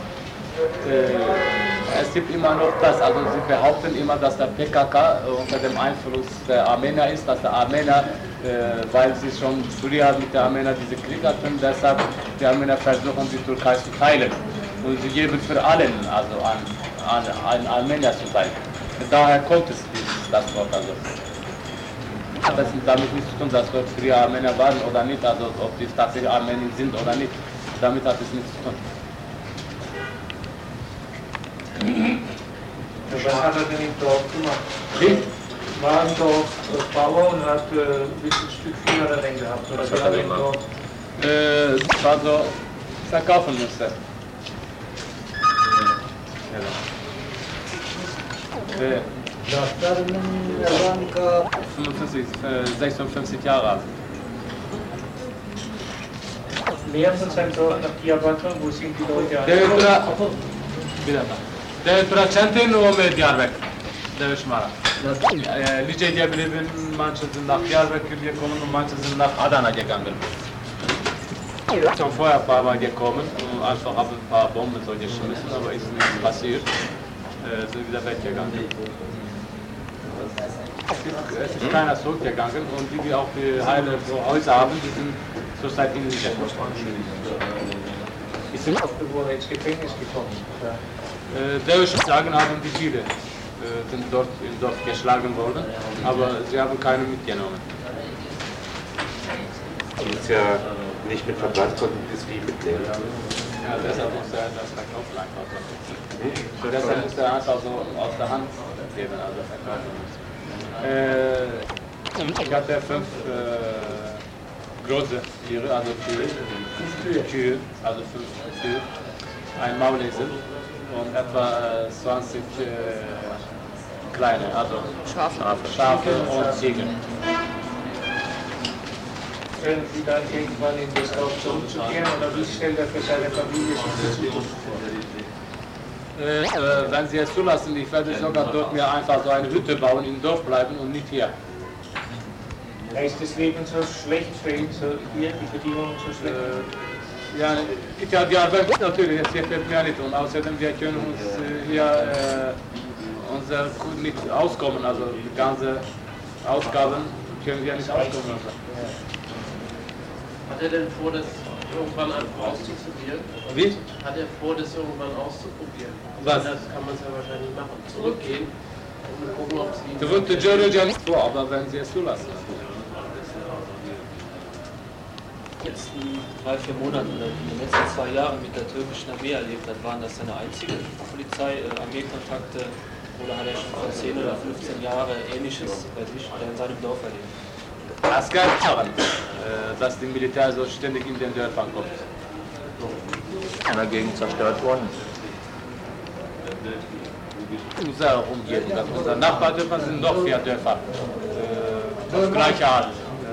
Äh, es gibt immer noch das, also sie behaupten immer, dass der P K K unter dem Einfluss der Armenier ist, dass der Armenier, äh, weil sie schon früher mit der Armenier diese Krieg hatten, deshalb die Armenier versuchen, die Türkei zu teilen. Und sie geben für allen, also an, an, an Armenier zu sein. Daher kommt es dieses, das Wort. Also. Das hat damit nichts zu tun, dass dort früher Armenier waren oder nicht, also ob die tatsächlich Armenier sind oder nicht. Damit hat es nichts zu tun. Was hat er denn im Dorf gemacht? Wie? War ein Dorf äh, Bauer und hat äh, ein bisschen Stück Vieh oder denn gehabt? Oder was hat er im Dorf? Äh, also verkaufen musste. Äh, fünfundfünfzig, äh, sechsundfünfzig Jahre alt. Mehr von seinem Dorf nach Diyarbakır, wo sind die Leute Devlet Praçentin o me Diyarbakır. Devlet Şmara. Lice diyebilirim, manche sind nach Diyarbakır gekommen und manche sind nach Adana gegangen. Schon vorher ein paar Mal gekommen und einfach habe ein paar Bomben so geschmissen, aber ist nichts passiert. Äh, sind wieder weggegangen. Es ist keiner zurückgegangen und die, die auch die heile so Häuser haben, die sind zurzeit in Lice. Ist sind Aufbewohner ins Gefängnis gekommen? Der ich sagen, haben die viele äh, sind dort im Dorf geschlagen worden, aber sie haben keine mitgenommen. Die ist ja nicht mit Verband, konnten das Vieh mitnehmen. Ja, deshalb muss er das verkaufen einfach so. Hm? Deshalb muss er einfach so aus der Hand geben, also verkaufen. Äh, ich hatte fünf äh, große Tiere, also Kühe, Kühe, also fünf Kühe, ein Maulesel und etwa zwanzig äh, kleine, also Schafe, Schafe und Ziegen. Können Sie dann irgendwann in das Dorf zurückzukehren oder wie stellt er für seine Familie sich die Zukunft vor? Äh, äh, wenn Sie es zulassen, ich werde sogar dort mir einfach so eine Hütte bauen, im Dorf bleiben und nicht hier. Ist das Leben so schlecht für ihn, so hier, die Bedingungen so schlecht? Äh, ja, ja, die Arbeit natürlich, es gefällt mir nicht und außerdem wir können uns äh, hier äh, unser Kunden nicht auskommen, also die ganzen Ausgaben können wir nicht auskommen lassen. Hat er denn vor, das irgendwann einfach auszuprobieren? Wie? Hat er vor, das irgendwann auszuprobieren? Was? Das kann man es ja wahrscheinlich machen. Zurückgehen und gucken, ob sie... Du würdest Georgia ja nicht vor, aber wenn sie es zulassen. In den letzten drei, vier Monaten oder in den letzten zwei Jahren mit der türkischen Armee erlebt hat, waren das seine einzigen Polizei-Armeekontakte oder hat er schon vor zehn oder fünfzehn Jahren Ähnliches bei sich oder in seinem Dorf erlebt? Es gab daran, dass die Militär so ständig in den Dörfern kommt. In der Gegend zerstört worden. Unsere Umgebung, also unsere Nachbardörfer sind noch vier Dörfer. Das gleiche Art.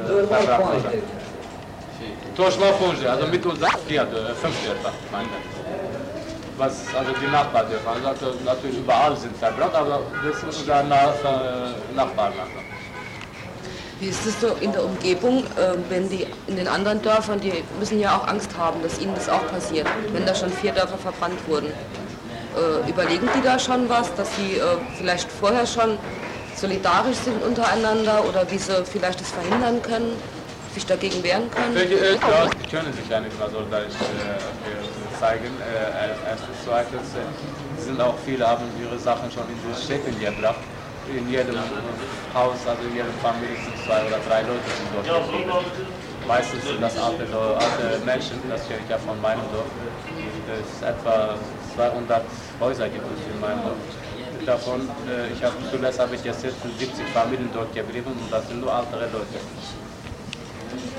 Toshma Fonje, also mit uns vier Dörfer, fünf Dörfer, meine ich. Was also die Nachbardörfer, also natürlich überall sind verbrannt, aber das sind unsere Nachbarn. Wie ist es so in der Umgebung, äh, wenn die in den anderen Dörfern, die müssen ja auch Angst haben, dass ihnen das auch passiert, wenn da schon vier Dörfer verbrannt wurden. Äh, überlegen die da schon was, dass sie äh, vielleicht vorher schon solidarisch sind untereinander oder wie sie vielleicht das verhindern können, sich dagegen wehren können? Welche Eltern können sich ja nicht mal solidarisch äh, zeigen. Äh, erstens, zweitens, äh, sind auch viele, haben ihre Sachen schon in die Städte gebracht. In jedem Haus, also in jeder Familie sind zwei oder drei Leute sind dort geblieben. Meistens sind das alte, alte Menschen, das kenne ich ja von meinem Dorf. Es ist etwa zweihundert Häuser gibt es in meinem Dorf. Davon, äh, ich habe zuletzt habe ich jetzt siebzig Familien dort geblieben und das sind nur ältere Leute.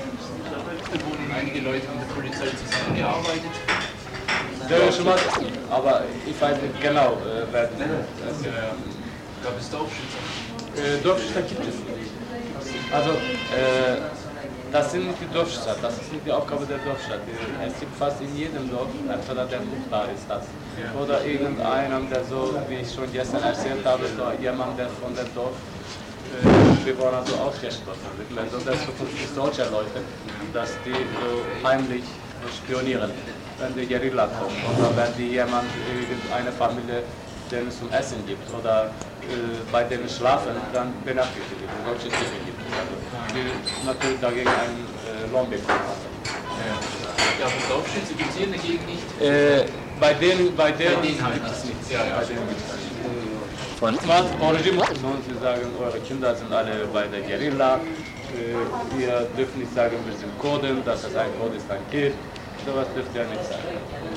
wo nun einige Leute mit der Polizei zusammengearbeitet. Ja, schon mal, aber ich weiß nicht genau, äh, wer das ist. Ja, gab es Dorfschützer? Äh, Dorfschützer gibt es. Also, äh, das sind nicht die Dorfschützer, das ist nicht die Aufgabe der Dorfstadt. Es gibt fast in jedem Dorf, entweder der Mutter ist das. Oder irgendeiner, der so, wie ich schon gestern erzählt habe, so jemand, der von der Dorf Bewohner so ausgeschlossen wird. Also das ist solcher Leute, dass die so heimlich spionieren, wenn die Guerilla kommen oder wenn die jemand, irgendeine Familie, denen es zum Essen gibt oder äh, bei denen schlafen, dann benachrichtigen. Solche Dinge gibt es. Also die natürlich dagegen einen äh, Lohn bekommen haben. Ja, aber Dorfschütze gibt es hier in der Gegend nicht? Äh, bei denen, bei denen, bei denen halt gibt es nichts. Ja, ja. Bei denen gibt es nichts. Von Regime sollen sie sagen, eure Kinder sind alle bei der Guerilla, äh, wir dürfen nicht sagen, wir sind Kurden, dass das ein Kurd ist, ein Kind, sowas dürft ihr nicht sagen.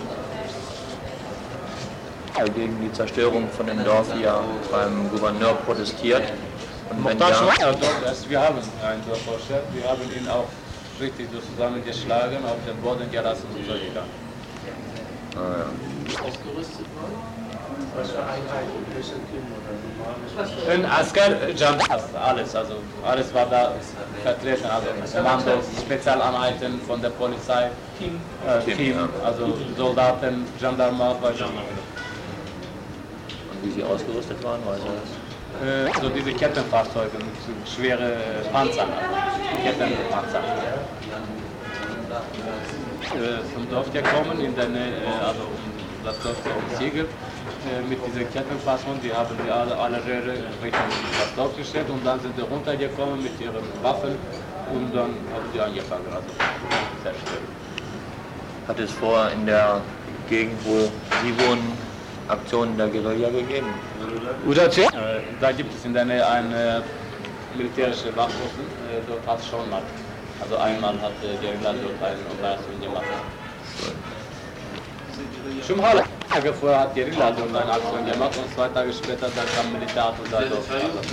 Gegen die Zerstörung von dem Dorf hier beim Gouverneur protestiert. Und wenn ja, ja, das, wir haben einen Dorfvorsteher, wir haben ihn auch richtig so zusammengeschlagen, auf den Boden gelassen und so gegangen. Ah, ja. Ausgerüstet worden? Was für Einheiten, Team oder Ein Asker, Jandas, alles, also alles war da vertreten, also Kommandos, Spezialeinheiten von der Polizei, Team, äh, Team, Team ja. also Soldaten, Gendarmen, Und wie sie ausgerüstet waren, weiß er das? äh, so diese Kettenfahrzeuge mit schwere Panzern, Kettenpanzer. Äh, zum Dorf gekommen, in der Nähe, äh, also um das Dorf umzingelt. Mit diesen Kettenfahrzeugen, die haben die alle, alle Röhre Richtung das Dorf gestellt und dann sind sie runtergekommen mit ihren Waffen und dann haben sie angefangen, also zerstören. Hat es vorher in der Gegend, wo Sie wohnen, Aktionen der Guerilla gegeben? Äh, da gibt es in der Nähe eine militärische Wachposten, äh, dort hat es schon mal. Also einmal hat der Guerilla dort eine Operation gemacht. Schon mal Tage vorher hat Guerilla dort eine Aktion gemacht und zwei Tage später dann kam Militär und da dort.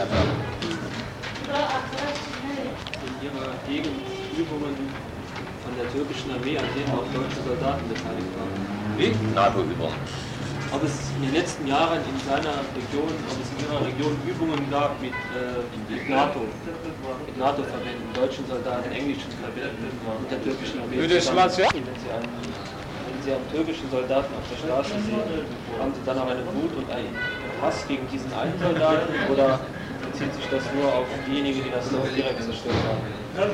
In Ihrer Gegend Übungen von der türkischen Armee, an denen auch deutsche Soldaten beteiligt waren. Wie? NATO-Übungen. Ob es in den letzten Jahren in seiner Region, ob es in Ihrer Region Übungen gab mit, äh, mit NATO, mit NATO-Verbänden, deutschen Soldaten, englischen Verbänden und der türkischen Armee. Würde ich mal sagen. Wenn Sie einen, wenn Sie einen türkischen Soldaten auf der Straße sehen, haben Sie dann auch eine Wut und einen Hass gegen diesen einen Soldaten oder bezieht sich das nur auf diejenigen, die das Dorf direkt zerstört haben? Bei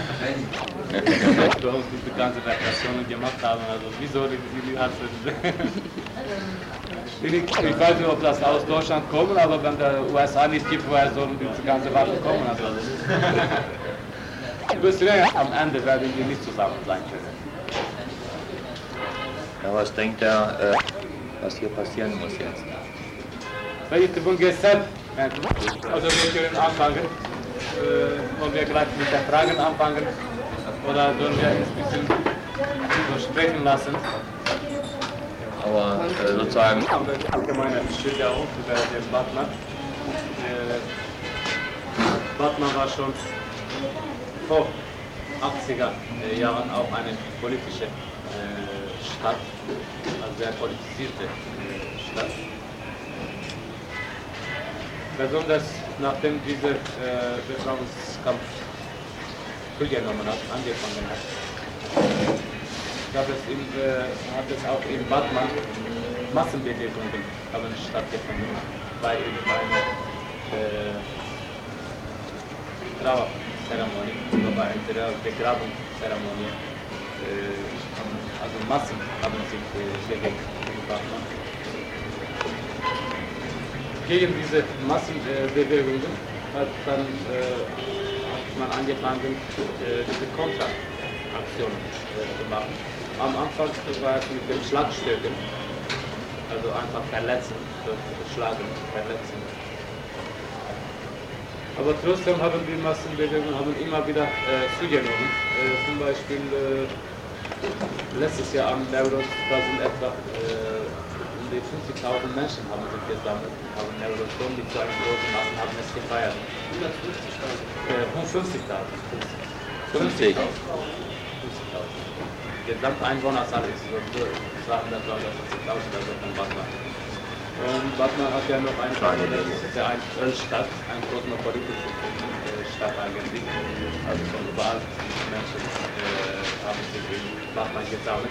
uns diese ganze Repressionen gemacht haben, also wieso die, die, die hat ich, ich weiß nicht, ob das aus Deutschland kommt, aber wenn der U S A nicht gibt, woher sollen diese ganze Waffen kommen? Also, bis am Ende werden die nicht zusammen sein können. Ja, was denkt er, äh, was hier passieren muss jetzt? Welche von gestern? Also wir können anfangen. Äh, wollen wir gleich mit den Fragen anfangen? Oder sollen wir ein bisschen sprechen lassen? Aber äh, sozusagen... Allgemeine Schilder auch über den Batman. Äh, Batman war schon vor achtziger Jahren auch eine politische äh, Stadt, also sehr politisierte äh, Stadt. Besonders nachdem dieser äh, Befreiungskampf zugenommen hat, angefangen hat, gab es in, äh, hat es auch in Batman Massenbewegungen haben stattgefunden bei einer äh, Trauerzeremonie oder bei einer Begrabungszeremonie. Äh, also Massen haben sich äh, bewegt in Batman. Gegen diese Massenbewegungen hat dann äh, hat man angefangen, äh, diese Kontraaktionen äh, zu machen. Am Anfang war es mit den Schlagstöcken, also einfach verletzen, schlagen, verletzen. Aber trotzdem haben die Massenbewegungen haben immer wieder äh, zugenommen. Äh, zum Beispiel äh, letztes Jahr am Neuros, da sind etwa äh, die fünfzigtausend Menschen haben sich gesammelt, haben Neuros schon mit so einem großen Massen haben es gefeiert. hundertfünfzigtausend? Äh, fünfzigtausend. fünfzig? fünfzigtausend. Gesamteinwohnerzahl ist so zweihundertneunundfünfzigtausend also von Batman. Und Batman hat ja noch eine Frage, das ist ja eine Ölstadt, eine kosmopolitische Stadt eigentlich. Also von überall Menschen äh, haben sich in Batman gesammelt.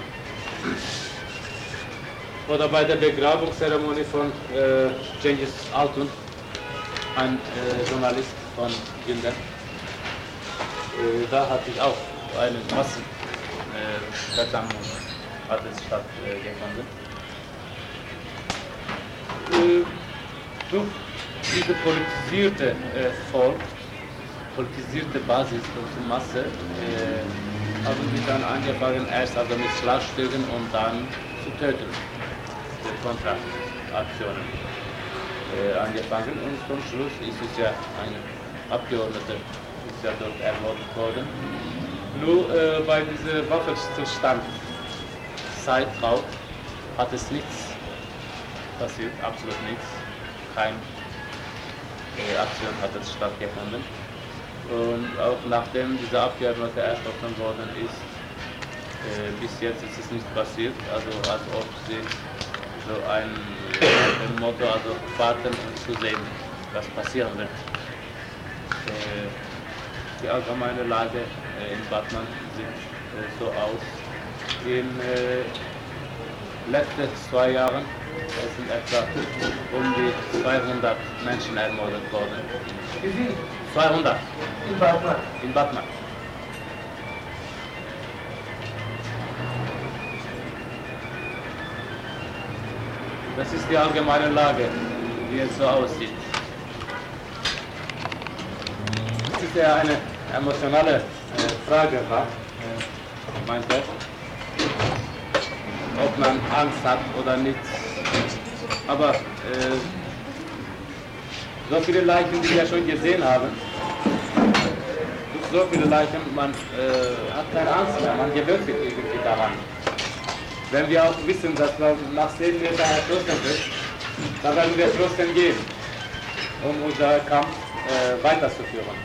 Oder bei der Begrabungszeremonie von äh, Cengiz Altun, ein äh, Journalist von Gündem. Äh, da hatte ich auch eine Massenversammlung äh, hat es stattgefunden. Äh, durch diese politisierte äh, Volk, politisierte Basis und Masse äh, haben wir dann angefangen, erst also mit Schlagstücken und dann zu töten. Kontraaktionen äh, angefangen und zum Schluss ist es ja ein Abgeordneter ist ja dort ermordet worden. Nur äh, bei diesem Waffenstillstand Zeitraum hat es nichts passiert, absolut nichts. Keine äh, Aktion hat es stattgefunden. Und auch nachdem dieser Abgeordnete erschossen worden ist, äh, bis jetzt ist es nicht passiert, also als ob sie so ein, ein Motto, also warten und zu sehen, was passieren wird. Äh, die allgemeine Lage äh, in Batman sieht äh, so aus. In äh, letzten zwei Jahren es sind etwa um die zweihundert Menschen ermordet worden. Wie viel? zweihundert. In Batman? In Batman. Das ist die allgemeine Lage, wie es so aussieht. Das ist ja eine emotionale äh, Frage, äh, mein Chef. Ob man Angst hat oder nicht. Aber äh, so viele Leichen, die wir schon gesehen haben, so viele Leichen, man äh, hat keine Angst mehr, man gewöhnt sich irgendwie daran. Wenn wir auch wissen, dass man nach zehn Metern erschossen wird, dann werden wir trotzdem gehen, um unseren Kampf äh, weiterzuführen.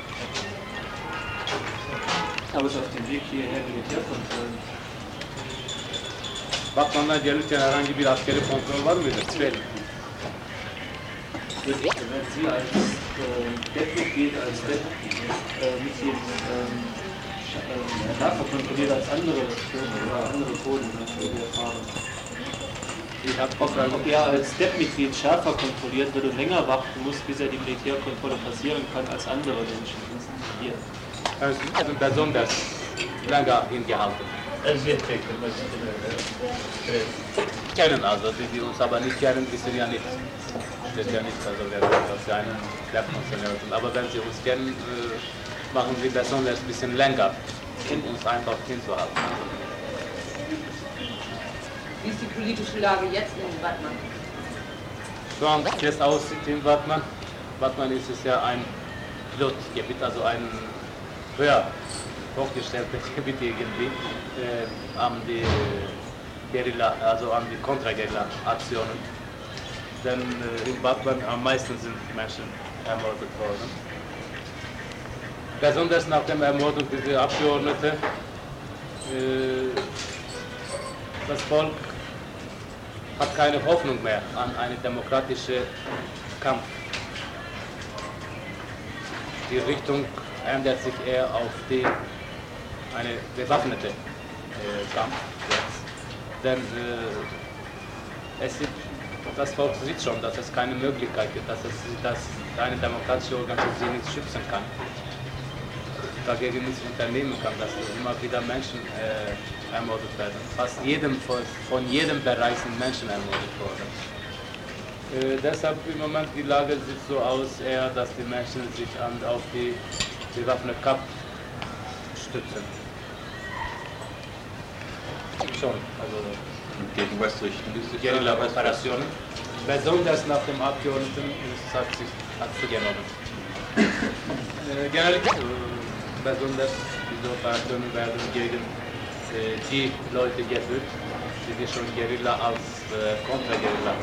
Aber es ist auf dem Weg hierher Militärkontrollen. Batman'da gelirken herhangi bir askeri kontrol var mıydı? Tüfeğin. Wenn Sie als äh, Deckmitglied, als Deckmitglied ähm, schärfer kontrolliert als andere oder andere Polen, die wir fahren. Ich habe Ob, ob er als Deckmitglied schärfer kontrolliert wird und länger warten muss, bis er die Militärkontrolle passieren kann als andere Menschen hier. Also besonders länger hingehalten. Kennen also, die, die uns aber nicht kennen, wissen ja nicht. Steht ja nicht, also wer das ja einen Lehrfunktionär sind. Aber wenn sie uns kennen, äh, machen sie besonders ein bisschen länger, um uns einfach hinzuhalten. Wie ist die politische Lage jetzt in Batman? So wie es aussieht in Batman, Batman ist es ja ein Pilotgebiet, also ein höher hochgestelltes Gebiet irgendwie, äh, an die Guerilla, also an die Kontra-Guerilla-Aktionen. Denn äh, in Batman am meisten sind Menschen ermordet worden. Besonders nach der Ermordung dieser Abgeordneten, äh, das Volk hat keine Hoffnung mehr an einen demokratischen Kampf. Die Richtung ändert sich eher auf die, eine bewaffnete äh, Kampf jetzt. Denn äh, es sieht, das Volk sieht schon, dass es keine Möglichkeit gibt, dass, es, dass eine demokratische Organisation nichts schützen kann. Dagegen nichts unternehmen kann, dass immer wieder Menschen äh, ermordet werden. Fast jedem, von, von jedem Bereich sind Menschen ermordet worden. Äh, deshalb im Moment die Lage sieht so aus, eher, dass die Menschen sich an, auf die bewaffnete Kampf stützen. Schon, also gegen was richten die sich? Guerilla-Operationen. Besonders nach dem Abgeordneten hat sich hat zugenommen. äh, genellikle besonders diese Operationen werden gegen äh, die Leute geführt, die schon Guerilla als äh, Kontra-Guerilla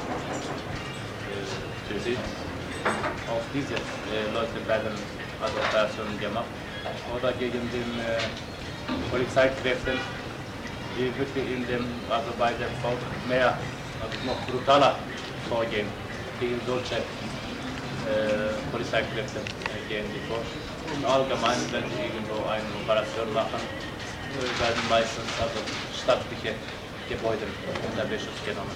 äh, sind. Auf diese äh, Leute werden also Operationen gemacht. Oder gegen den äh, Polizeikräften, die wirklich in dem, also bei dem Volk mehr, also noch brutaler vorgehen gegen solche äh, Polizeikräfte äh, gehen die vor. Und allgemein, wenn sie irgendwo eine Operation machen, äh, werden meistens also staatliche Gebäude unter Beschuss genommen.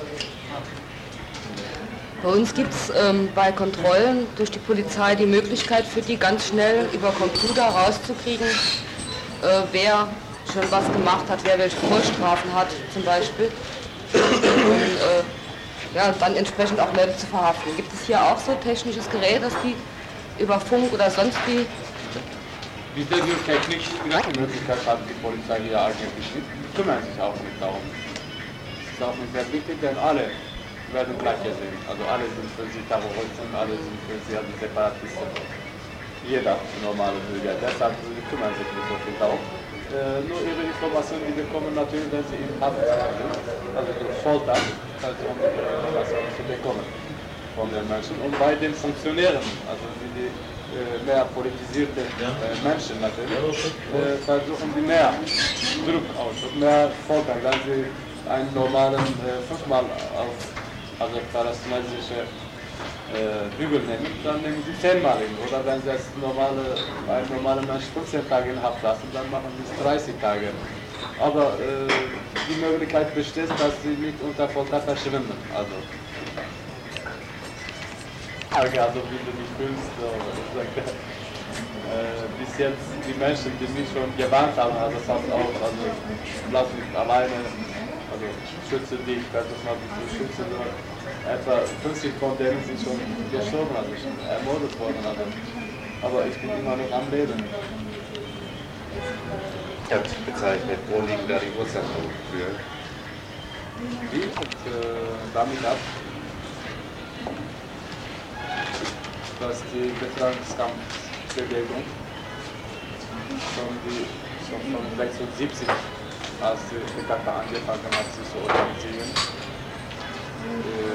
Bei uns gibt es ähm, bei Kontrollen durch die Polizei die Möglichkeit für die ganz schnell über Computer rauszukriegen, äh, wer schon was gemacht hat, wer welche Vorstrafen hat zum Beispiel. Und äh, ja, dann entsprechend auch Leute zu verhaften. Gibt es hier auch so technisches Gerät, dass die über Funk oder sonst wie... Diese technisch die Möglichkeit hat die Polizei hier eigentlich nicht, kümmern sich auch nicht darum. Das ist auch nicht sehr wichtig, denn alle werden gleich gesehen. Also alle sind für sie Terroristen, alle sind für sie also Separatisten. Jeder normale Bürger. Deshalb kümmern sich nicht so viel darum. Äh, nur ihre Informationen, die bekommen natürlich, wenn sie in Haft sind, also durch Folter, also um Informationen zu bekommen von den Menschen. Und bei den Funktionären, also die äh, mehr politisierte äh, Menschen natürlich, äh, versuchen die mehr Druck aus und mehr Folter, wenn sie einen normalen äh, fünfmal auf also palästinensische äh, Bügel nehmen, dann nehmen sie zehnmal hin. Oder wenn sie das normale, ein normaler Mensch fünfzehn Tage in Haft lassen, dann machen sie es dreißig Tage. Aber äh, die Möglichkeit besteht, dass sie nicht unter Folter verschwinden. Also, also wie du dich fühlst, so, äh, bis jetzt die Menschen, die mich schon gewarnt haben, also fast auch, also lass mich alleine. Also schütze dich, versuch mal zu schützen. Etwa fünfzig von denen sind schon gestorben, also schon ermordet worden. Also. Aber ich bin immer noch am Leben. Er hat bezeichnet, wo liegen da die Ursachen für? Wie? Und äh, damit ab, dass die Befreiungskampfbewegung schon, die, schon von sechsundsiebzig, als die P K K angefangen hat, sich zu organisieren, äh,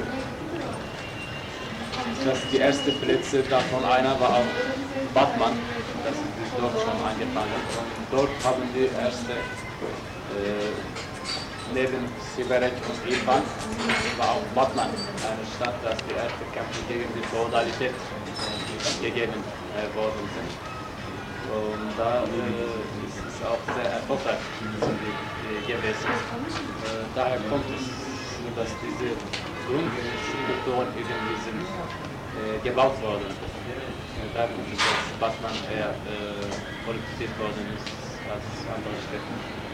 dass die ersten Plätze davon einer war auch Batman, das ist dort schon angefangen. Und dort haben die erste äh, neben Sigaret und Irfan war auch Batman, eine Stadt, dass die erste Kämpfe gegen die Feudalität äh, gegeben äh, worden sind. Und da äh, ist es auch sehr erfolgreich gewesen. Äh, daher kommt es, dass diese Grundstrukturen irgendwie sind äh, gebaut worden. Äh, da kommt es, dass Batman eher äh, politisiert worden ist als andere Städte.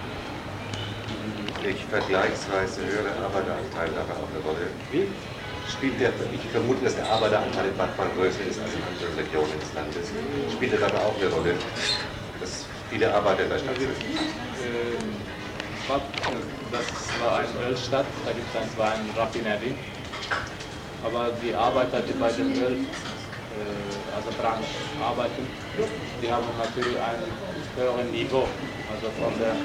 Ich vergleichsweise höhere Arbeiteranteil dabei auch eine Rolle. Wie? Spielt der, ich vermute, dass der Arbeiteranteil in Batman größer ist als in anderen Regionen des Landes. Spielt das aber auch eine Rolle, dass viele Arbeiter in der Stadt sind? Äh, das war eine Ölstadt, da gibt es zwar eine Raffinerie, aber die Arbeiter, die bei der Öl, äh, also Branche arbeiten, die haben natürlich ein höheres Niveau, also von der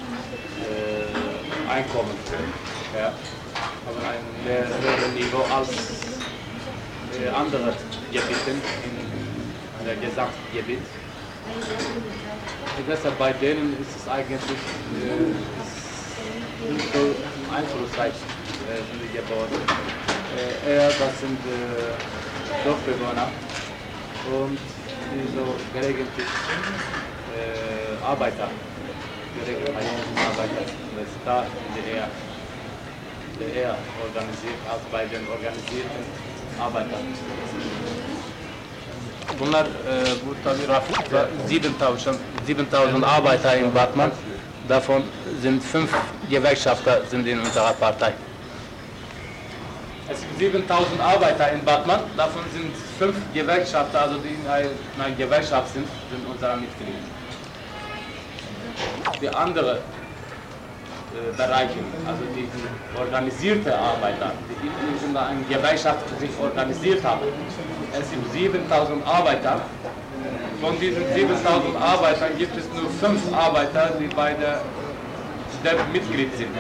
äh, Einkommen. Ja. Aber ein höheres Niveau als äh, andere Gebiete in der Gesamtgebiet. Und deshalb bei denen ist es eigentlich äh, nicht so einflussreich, äh, sind die Gebäude. Äh, eher das sind äh, Dorfbewohner und die so gelegentlich äh, Arbeiter, gelegentlich Arbeiter. Das ist da sind die eher eher organisiert als bei den organisierten Arbeitern. Bunlar e, bu tabii siebentausend Arbeiter in Batman, davon sind fünf Gewerkschafter sind in unserer Partei. Es gibt siebentausend Arbeiter in Batman, davon sind fünf Gewerkschafter, also die in einer Gewerkschaft sind, sind unsere Mitglieder. Die andere Bereichen, also die, die organisierte Arbeiter, die in einer Gewerkschaft sich organisiert haben. Es sind siebentausend Arbeiter. Von diesen siebentausend Arbeitern gibt es nur fünf Arbeiter, die bei der S D E P Mitglied sind.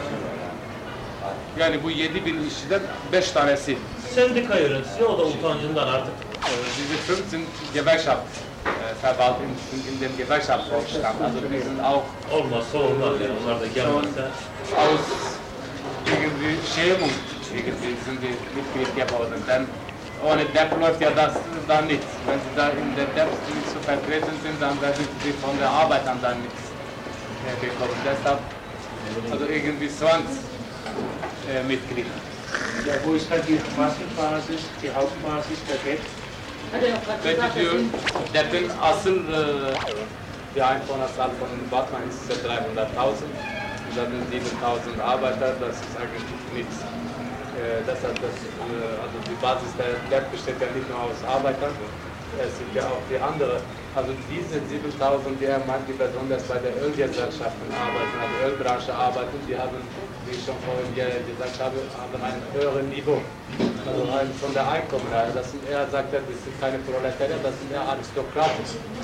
Yani bu yedi bin işçiden beş tanesi. Sendika yönetici, o da utancından artık. Diese fünf sind Gewerkschaft verwahrt in, in, in dem Gewerkschaftsvorstand. Also die sind auch Olmazsa olmaz yani onlar da gelmezse. aus irgendwie Schämung irgendwie sind die Mitglied geworden. Denn ohne D E P läuft ja das da nichts. Wenn sie da in der D E P nicht zu vertreten sind, dann werden sie von der Arbeit an dann nichts äh, bekommen. Deshalb also irgendwie Zwangsmitglied. Ja, wo ist halt die Massenbasis, die Hauptbasis der D E P? Peki diyor, D E P'in asıl e, die Einwohnerzahl von Batman ist dreihunderttausend. Da sind siebentausend Arbeiter, das ist eigentlich nichts. Äh, deshalb, das, äh, also die Basis der D E P besteht ja nicht nur aus Arbeitern, es sind ja auch die anderen. Also diese siebentausend, die er meint, die besonders bei der Ölgesellschaften arbeiten, also Ölbranche arbeiten, die haben, wie ich schon vorhin gesagt habe, haben ein höheres Niveau. Also ein, von der Einkommen her. Das sind, er sagt, das sind keine Proletarier, das sind eher Aristokraten.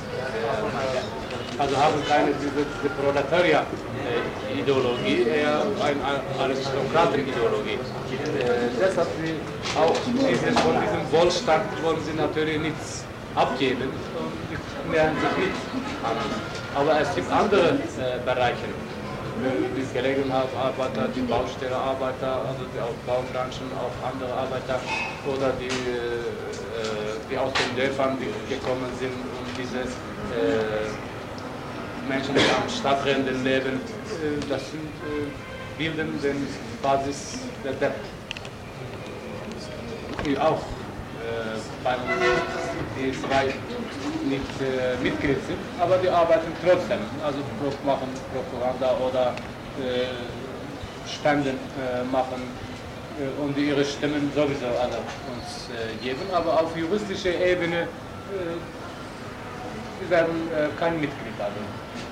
Also haben keine diese, diese Proletarier-Ideologie, eher eine Aristokraten-Ideologie. Äh, deshalb sie auch diese, von diesem Wohlstand wollen sie natürlich nichts abgeben und nähern sich nicht an. Aber es gibt andere äh, Bereiche, die Gelegenheitsarbeiter, die Baustellenarbeiter, also die aus Baubranchen, auch andere Arbeiter oder die, äh, die aus den Dörfern die gekommen sind, um diese äh, Menschen, die am Stadträndern leben, äh, das sind, äh, bilden den Basis der D E P. Die auch äh, bei uns die zwei nicht äh, Mitglied sind, aber die arbeiten trotzdem, also machen Propaganda oder äh, Spenden äh, machen äh, und ihre Stimmen sowieso alle uns äh, geben, aber auf juristischer Ebene äh, sie werden äh, kein Mitglied. Also.